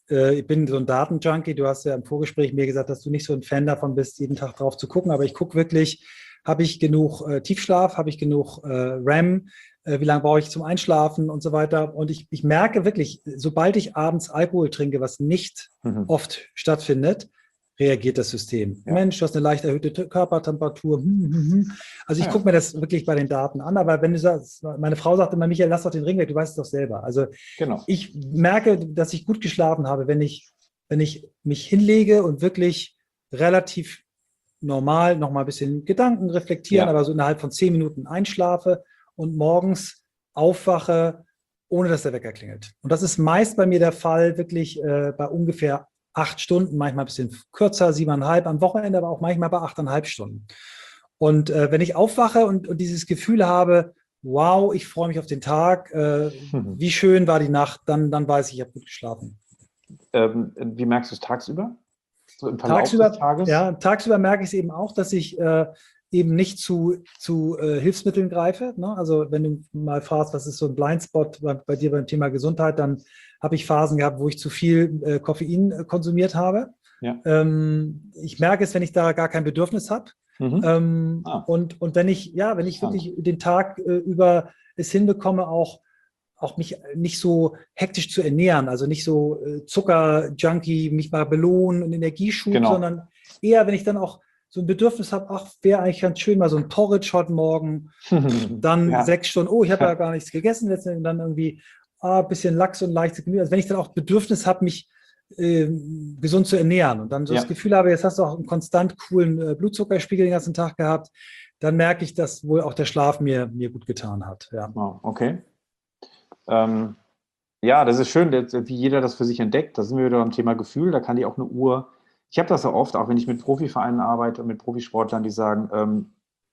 äh, ich bin so ein Datenjunkie. Du hast ja im Vorgespräch mir gesagt, dass du nicht so ein Fan davon bist, jeden Tag drauf zu gucken. Aber ich gucke wirklich, habe ich genug äh, Tiefschlaf, habe ich genug äh, REM, äh, wie lange brauche ich zum Einschlafen und so weiter. Und ich, ich merke wirklich, sobald ich abends Alkohol trinke, was nicht mhm. oft stattfindet, reagiert das System. Ja. Mensch, du hast eine leicht erhöhte Körpertemperatur. Hm, hm, hm. Also ich ja. gucke mir das wirklich bei den Daten an. Aber wenn du sagst, meine Frau sagt immer, Michael, lass doch den Ring weg, du weißt es doch selber. Also genau. Ich merke, dass ich gut geschlafen habe, wenn ich, wenn ich mich hinlege und wirklich relativ normal noch mal ein bisschen Gedanken reflektieren, ja. aber so innerhalb von zehn Minuten einschlafe und morgens aufwache, ohne dass der Wecker klingelt. Und das ist meist bei mir der Fall, wirklich äh, bei ungefähr acht Stunden, manchmal ein bisschen kürzer, siebeneinhalb, am Wochenende aber auch manchmal bei achteinhalb Stunden. Und äh, wenn ich aufwache und, und dieses Gefühl habe, wow, ich freue mich auf den Tag, äh, mhm. wie schön war die Nacht, dann, dann weiß ich, ich habe gut geschlafen. Ähm, wie merkst du es tagsüber? So im Verlauf tagsüber, des Tages? Ja, tagsüber merke ich es eben auch, dass ich äh, eben nicht zu, zu äh, Hilfsmitteln greife. Ne? Also wenn du mal fragst, was ist so ein Blindspot bei, bei dir beim Thema Gesundheit, dann habe ich Phasen gehabt, wo ich zu viel äh, Koffein äh, konsumiert habe. Ja. Ähm, ich merke es, wenn ich da gar kein Bedürfnis habe. Mhm. Ähm, ah. und, und wenn ich, ja, wenn ich wirklich ah. den Tag äh, über es hinbekomme, auch, auch mich nicht so hektisch zu ernähren, also nicht so äh, Zucker-Junkie, mich mal belohnen und Energieschub, genau. sondern eher, wenn ich dann auch so ein Bedürfnis habe, ach, wäre eigentlich ganz schön, mal so ein Porridge heute Morgen, dann ja. sechs Stunden, oh, ich habe ja gar nichts gegessen, letztendlich dann irgendwie ah, ein bisschen Lachs und leichtes Gemüse. Also wenn ich dann auch Bedürfnis habe, mich äh, gesund zu ernähren und dann so ja. das Gefühl habe, jetzt hast du auch einen konstant coolen äh, Blutzuckerspiegel den ganzen Tag gehabt, dann merke ich, dass wohl auch der Schlaf mir, mir gut getan hat. Ja. Oh, okay. Ähm, ja, das ist schön, wie jeder das für sich entdeckt. Da sind wir wieder beim Thema Gefühl, da kann die auch eine Uhr. Ich habe das ja oft, auch wenn ich mit Profivereinen arbeite und mit Profisportlern, die sagen, ähm,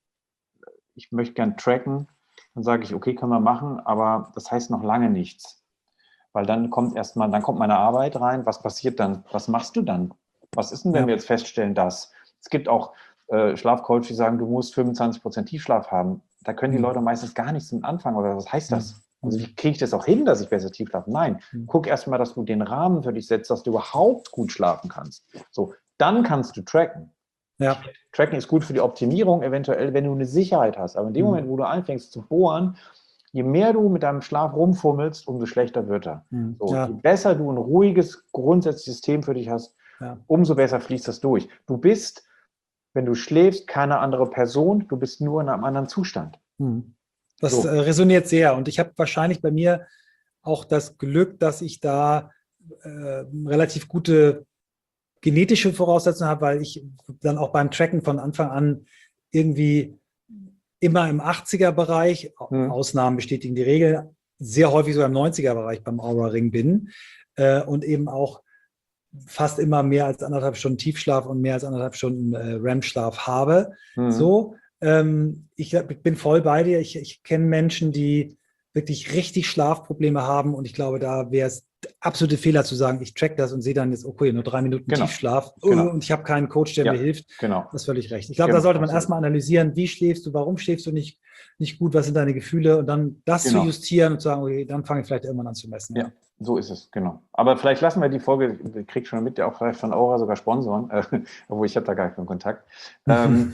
ich möchte gern tracken, dann sage ich, okay, können wir machen, aber das heißt noch lange nichts. Weil dann kommt erstmal, dann kommt meine Arbeit rein, was passiert dann? Was machst du dann? Was ist denn, wenn ja. wir jetzt feststellen, dass es gibt auch äh, Schlafcoach, die sagen, du musst fünfundzwanzig Prozent Tiefschlaf haben. Da können die mhm. Leute meistens gar nichts mit anfangen. Oder was heißt das? Mhm. Also wie kriege ich das auch hin, dass ich besser tief schlafe? Nein, mhm. guck erstmal, dass du den Rahmen für dich setzt, dass du überhaupt gut schlafen kannst. So, dann kannst du tracken. Ja. Tracken ist gut für die Optimierung, eventuell, wenn du eine Sicherheit hast. Aber in dem mhm. Moment, wo du anfängst zu bohren, je mehr du mit deinem Schlaf rumfummelst, umso schlechter wird er. Mhm. So, ja. Je besser du ein ruhiges, grundsätzliches System für dich hast, ja. umso besser fließt das durch. Du bist, wenn du schläfst, keine andere Person, du bist nur in einem anderen Zustand. Mhm. Das so. äh, resoniert sehr. Und ich habe wahrscheinlich bei mir auch das Glück, dass ich da äh, relativ gute genetische Voraussetzungen habe, weil ich dann auch beim Tracken von Anfang an irgendwie immer im achtziger-Bereich, hm. Ausnahmen bestätigen die Regel, sehr häufig sogar im neunziger-Bereich beim Aura-Ring bin äh, und eben auch fast immer mehr als anderthalb Stunden Tiefschlaf und mehr als anderthalb Stunden äh, R E M-Schlaf habe. Hm. So, ähm, ich bin voll bei dir. Ich, ich kenne Menschen, die wirklich richtig Schlafprobleme haben und ich glaube, da wäre es absolute Fehler zu sagen, ich track das und sehe dann jetzt, okay, nur drei Minuten genau. Tiefschlaf genau. und ich habe keinen Coach, der ja, mir hilft. Genau. Das ist völlig recht. Ich glaube, genau. da sollte man erstmal analysieren, wie schläfst du, warum schläfst du nicht, nicht gut, was sind deine Gefühle und dann das genau. zu justieren und zu sagen, okay, dann fange ich vielleicht irgendwann an zu messen. Ja, so ist es, genau. Aber vielleicht lassen wir die Folge, wir kriegen schon mit, auch vielleicht von Aura sogar Sponsoren, äh, obwohl ich habe da gar keinen Kontakt. ähm,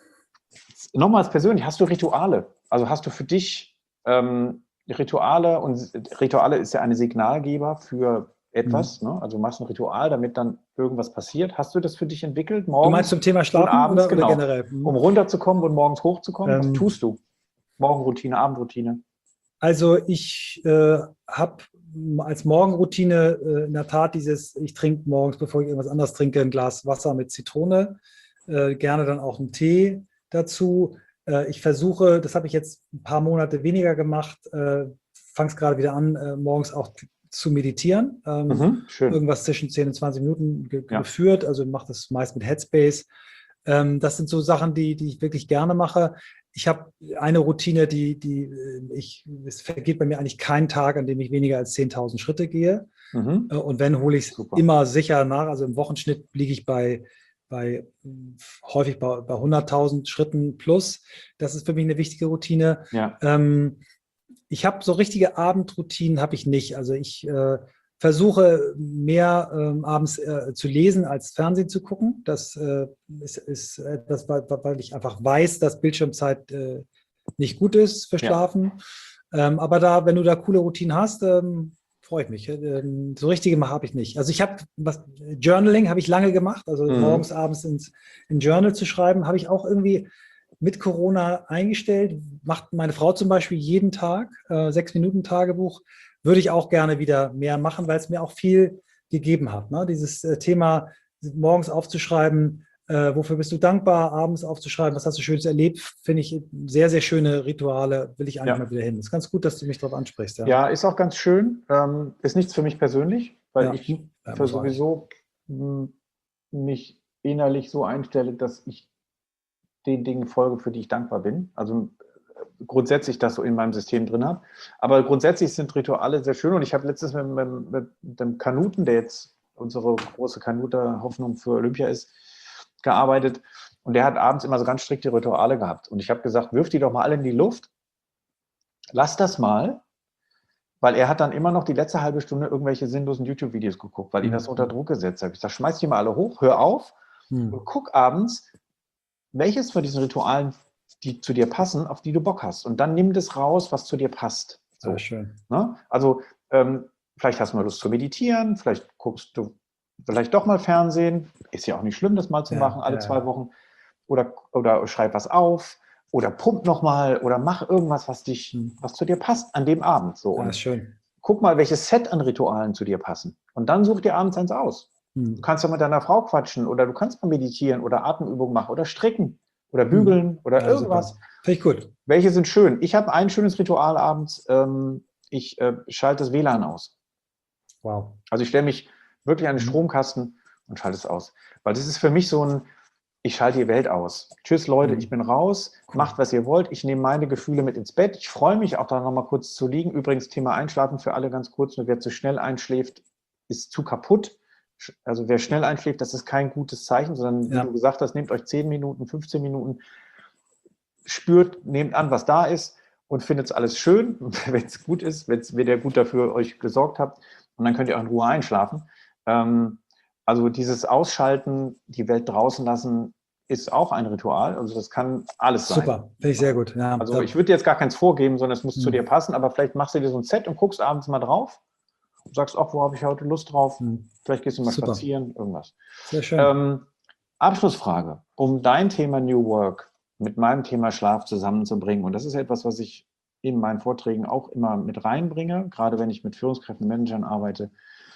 Nochmals persönlich, hast du Rituale? Also hast du für dich ähm, Rituale, und Rituale ist ja eine Signalgeber für etwas, mhm. ne? Also du machst ein Ritual, damit dann irgendwas passiert. Hast du das für dich entwickelt? Morgens, du meinst zum Thema Schlafen abends, oder, genau, oder generell? Mhm. Um runterzukommen und morgens hochzukommen? Ähm, was tust du? Morgenroutine, Abendroutine? Also ich äh, habe als Morgenroutine äh, in der Tat dieses, ich trinke morgens, bevor ich irgendwas anderes trinke, ein Glas Wasser mit Zitrone, äh, gerne dann auch einen Tee dazu. Äh, ich versuche, das habe ich jetzt ein paar Monate weniger gemacht, äh, fange es gerade wieder an, äh, morgens auch zu meditieren. Ähm, mhm, schön. Irgendwas zwischen zehn und zwanzig Minuten ge ja. geführt, also mache das meist mit Headspace. Ähm, das sind so Sachen, die, die ich wirklich gerne mache. Ich habe eine Routine, die, die ich, es vergeht bei mir eigentlich kein Tag, an dem ich weniger als zehntausend Schritte gehe. Mhm. Äh, und wenn, hole ich es immer sicher nach. Also im Wochenschnitt liege ich bei bei häufig bei, bei hunderttausend Schritten plus. Das ist für mich eine wichtige Routine. Ja. Ähm, ich habe so richtige Abendroutinen habe ich nicht. Also ich äh, versuche mehr ähm, abends äh, zu lesen als Fernsehen zu gucken. Das äh, ist, ist etwas, weil ich einfach weiß, dass Bildschirmzeit äh, nicht gut ist für Schlafen. Ja. Ähm, aber da, wenn du da coole Routinen hast, ähm, freue ich mich. Ähm, so richtige habe ich nicht. Also ich habe was Journaling habe ich lange gemacht, also mhm. morgens, abends ins in Journal zu schreiben, habe ich auch irgendwie mit Corona eingestellt. Macht meine Frau zum Beispiel jeden Tag äh, sechs Minuten Tagebuch. Würde ich auch gerne wieder mehr machen, weil es mir auch viel gegeben hat. Ne? Dieses äh, Thema morgens aufzuschreiben, äh, wofür bist du dankbar, abends aufzuschreiben, was hast du Schönes erlebt, finde ich sehr, sehr schöne Rituale, will ich eigentlich ja. mal wieder hin. Es ist ganz gut, dass du mich darauf ansprichst. Ja, ja, ist auch ganz schön. Ähm, ist nichts für mich persönlich, weil ja. ich ja, für sowieso mich innerlich so einstelle, dass ich den Dingen folge, für die ich dankbar bin. Also grundsätzlich das so in meinem System drin habe. Aber grundsätzlich sind Rituale sehr schön. Und ich habe letztens mit, mit, mit dem Kanuten, der jetzt unsere große Kanuter-Hoffnung für Olympia ist, gearbeitet. Und der hat abends immer so ganz strikte Rituale gehabt. Und ich habe gesagt, wirf die doch mal alle in die Luft. Lass das mal. Weil er hat dann immer noch die letzte halbe Stunde irgendwelche sinnlosen YouTube-Videos geguckt, weil ihn das unter Druck gesetzt hat. Ich sage, schmeiß die mal alle hoch, hör auf hm. und guck abends, welches von diesen Ritualen, die zu dir passen, auf die du Bock hast. Und dann nimm das raus, was zu dir passt. So. Ja, schön. Ne? Also ähm, vielleicht hast du mal Lust zu meditieren, vielleicht guckst du vielleicht doch mal Fernsehen. Ist ja auch nicht schlimm, das mal zu ja, machen, alle ja. zwei Wochen. Oder, oder schreib was auf. Oder pump nochmal oder mach irgendwas, was dich, was zu dir passt an dem Abend. So. Ja, ist schön. Guck mal, welches Set an Ritualen zu dir passen. Und dann such dir abends eins aus. Hm. Du kannst ja mit deiner Frau quatschen oder du kannst mal meditieren oder Atemübungen machen oder stricken oder bügeln hm. oder ja, irgendwas. Finde ich gut. Welche sind schön? Ich habe ein schönes Ritual abends. Ähm, ich äh, schalte das W L A N aus. Wow. Also ich stelle mich wirklich an den Stromkasten und schalte es aus. Weil das ist für mich so ein Ich schalte die Welt aus. Tschüss, Leute, ich bin raus. Cool. Macht, was ihr wollt. Ich nehme meine Gefühle mit ins Bett. Ich freue mich auch da noch mal kurz zu liegen. Übrigens, Thema Einschlafen für alle ganz kurz. Nur wer zu schnell einschläft, ist zu kaputt. Also wer schnell einschläft, das ist kein gutes Zeichen, sondern ja. wie du gesagt hast, nehmt euch zehn Minuten, fünfzehn Minuten, spürt, nehmt an, was da ist und findet es alles schön, wenn es gut ist, wenn ihr gut dafür euch gesorgt habt. Und dann könnt ihr auch in Ruhe einschlafen. Ähm, Also dieses Ausschalten, die Welt draußen lassen, ist auch ein Ritual. Also das kann alles sein. Super, finde ich sehr gut. Ja, also ich würde dir jetzt gar keins vorgeben, sondern es muss mhm. zu dir passen. Aber vielleicht machst du dir so ein Set und guckst abends mal drauf und sagst, ach, wo habe ich heute Lust drauf? Mhm. Vielleicht gehst du mal Super. spazieren, irgendwas. Sehr schön. Ähm, Abschlussfrage, um dein Thema New Work mit meinem Thema Schlaf zusammenzubringen. Und das ist etwas, was ich in meinen Vorträgen auch immer mit reinbringe, gerade wenn ich mit Führungskräften, Managern arbeite.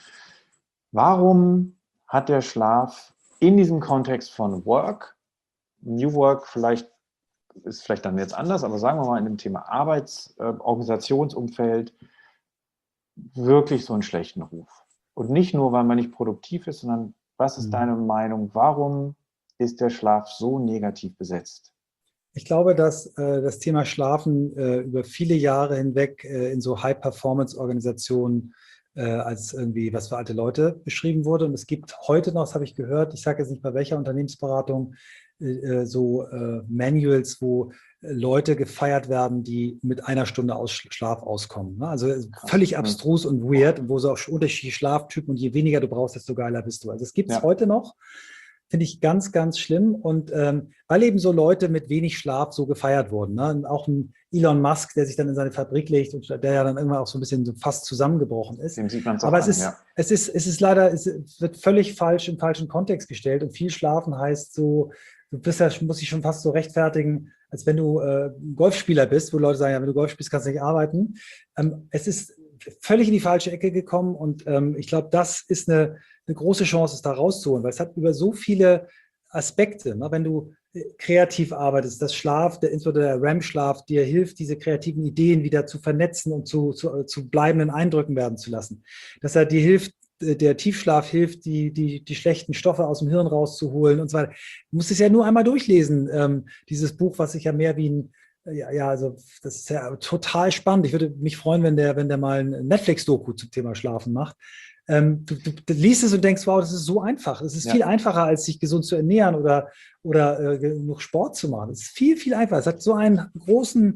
Warum hat der Schlaf in diesem Kontext von Work, New Work vielleicht, ist vielleicht dann jetzt anders, aber sagen wir mal in dem Thema Arbeits-, äh, Organisationsumfeld wirklich so einen schlechten Ruf? Und nicht nur, weil man nicht produktiv ist, sondern was ist mhm. deine Meinung? Warum ist der Schlaf so negativ besetzt? Ich glaube, dass äh, das Thema Schlafen äh, über viele Jahre hinweg äh, in so High-Performance-Organisationen als irgendwie was für alte Leute beschrieben wurde. Und es gibt heute noch, das habe ich gehört, ich sage jetzt nicht bei welcher Unternehmensberatung, so Manuals, wo Leute gefeiert werden, die mit einer Stunde aus Schlaf auskommen. Also völlig abstrus und weird, wo so auch unterschiedliche Schlaftypen und je weniger du brauchst, desto geiler bist du. Also es gibt es ja. heute noch. Finde ich ganz, ganz schlimm. Und ähm, weil eben so Leute mit wenig Schlaf so gefeiert wurden. Ne? Und auch ein Elon Musk, der sich dann in seine Fabrik legt und der ja dann irgendwann auch so ein bisschen so fast zusammengebrochen ist. Dem sieht man es Aber auch es, an, ist, ja. es, ist, es ist leider, es wird völlig falsch im falschen Kontext gestellt. Und viel Schlafen heißt so, du bist ja, musst dich schon fast so rechtfertigen, als wenn du äh, Golfspieler bist, wo Leute sagen, ja, wenn du Golf spielst, kannst du nicht arbeiten. Ähm, es ist völlig in die falsche Ecke gekommen. Und ähm, ich glaube, das ist eine, eine große Chance, es da rauszuholen, weil es hat über so viele Aspekte, ne? Wenn du kreativ arbeitest, das Schlaf, der, insbesondere der R E M-Schlaf, dir hilft, diese kreativen Ideen wieder zu vernetzen und zu, zu, zu bleibenden Eindrücken werden zu lassen. Dass er dir hilft, der Tiefschlaf hilft, die, die, die schlechten Stoffe aus dem Hirn rauszuholen und so weiter. Du musst es ja nur einmal durchlesen, ähm, dieses Buch, was sich ja mehr wie ein, ja, ja, also das ist ja total spannend. Ich würde mich freuen, wenn der, wenn der mal ein Netflix-Doku zum Thema Schlafen macht. Ähm, du, du, du liest es und denkst, wow, das ist so einfach. Es ist ja. viel einfacher, als sich gesund zu ernähren oder, oder äh, genug Sport zu machen. Es ist viel, viel einfacher. Es hat so einen großen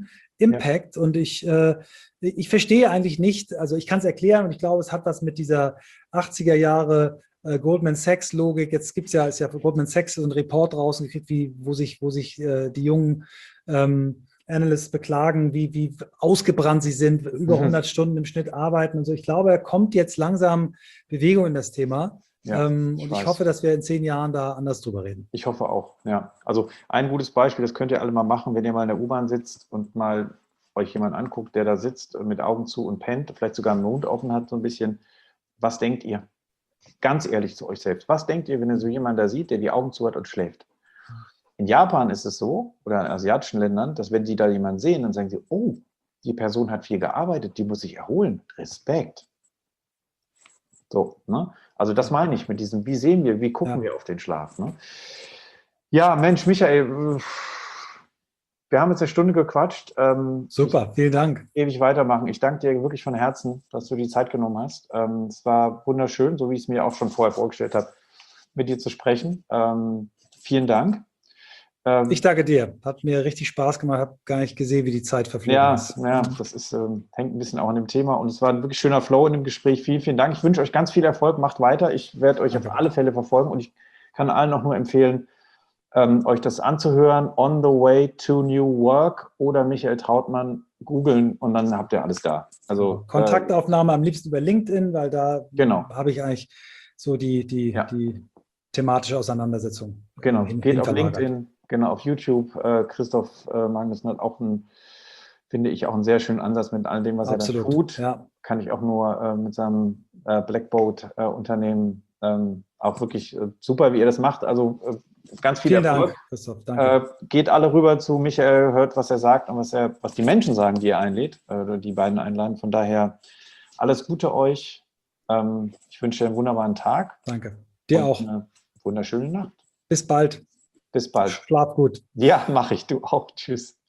Impact. Ja. Und ich, äh, ich verstehe eigentlich nicht, also ich kann es erklären und ich glaube, es hat was mit dieser achtziger Jahre äh, Goldman Sachs Logik. Jetzt gibt es ja, ist ja für Goldman Sachs so ein Report draußen gekriegt, wie, wo sich, wo sich äh, die jungen ähm, Analysts beklagen, wie, wie ausgebrannt sie sind, über mhm. hundert Stunden im Schnitt arbeiten und so. Ich glaube, da kommt jetzt langsam Bewegung in das Thema. Ja, ähm, ich und ich weiß. hoffe, dass wir in zehn Jahren da anders drüber reden. Ich hoffe auch, ja. Also ein gutes Beispiel, das könnt ihr alle mal machen, wenn ihr mal in der U-Bahn sitzt und mal euch jemand anguckt, der da sitzt mit Augen zu und pennt, vielleicht sogar einen Mund offen hat, so ein bisschen. Was denkt ihr? Ganz ehrlich zu euch selbst. Was denkt ihr, wenn ihr so jemanden da sieht, der die Augen zu hat und schläft? In Japan ist es so, oder in asiatischen Ländern, dass wenn sie da jemanden sehen, dann sagen sie, oh, die Person hat viel gearbeitet, die muss sich erholen. Respekt. So, ne? Also das meine ich mit diesem, wie sehen wir, wie gucken ja. wir auf den Schlaf. Ne? Ja, Mensch, Michael, wir haben jetzt eine Stunde gequatscht. Ähm, Super, vielen Dank. Ewig weitermachen. Ich danke dir wirklich von Herzen, dass du die Zeit genommen hast. Ähm, es war wunderschön, so wie ich es mir auch schon vorher vorgestellt habe, mit dir zu sprechen. Ähm, vielen Dank. Ähm, ich danke dir. Hat mir richtig Spaß gemacht. Habe gar nicht gesehen, wie die Zeit verflogen ja, ist. Ja, das ist, ähm, hängt ein bisschen auch an dem Thema. Und es war ein wirklich schöner Flow in dem Gespräch. Vielen, vielen Dank. Ich wünsche euch ganz viel Erfolg. Macht weiter. Ich werde euch danke. Auf alle Fälle verfolgen. Und ich kann allen auch nur empfehlen, ähm, euch das anzuhören. On the Way to New Work oder Michael Trautmann googeln und dann habt ihr alles da. Also Kontaktaufnahme äh, am liebsten über LinkedIn, weil da genau. habe ich eigentlich so die, die, ja. die thematische Auseinandersetzung. Genau, hin, geht auf LinkedIn, genau, auf YouTube. Äh, Christoph äh, Magnussen hat auch einen, finde ich, auch einen sehr schönen Ansatz mit all dem, was Absolut. Er da tut. Ja. Kann ich auch nur äh, mit seinem äh, Blackboat-Unternehmen äh, ähm, auch wirklich äh, super, wie ihr das macht. Also äh, ganz viel Vielen Erfolg. Dank, Christoph. Danke. Äh, geht alle rüber zu Michael, hört, was er sagt und was, er, was die Menschen sagen, die er einlädt, äh, die beiden einladen. Von daher alles Gute euch. Ähm, ich wünsche dir einen wunderbaren Tag. Danke. Dir auch. Eine wunderschöne Nacht. Bis bald. Bis bald. Schlaf gut. Ja, mache ich. Du auch. Tschüss.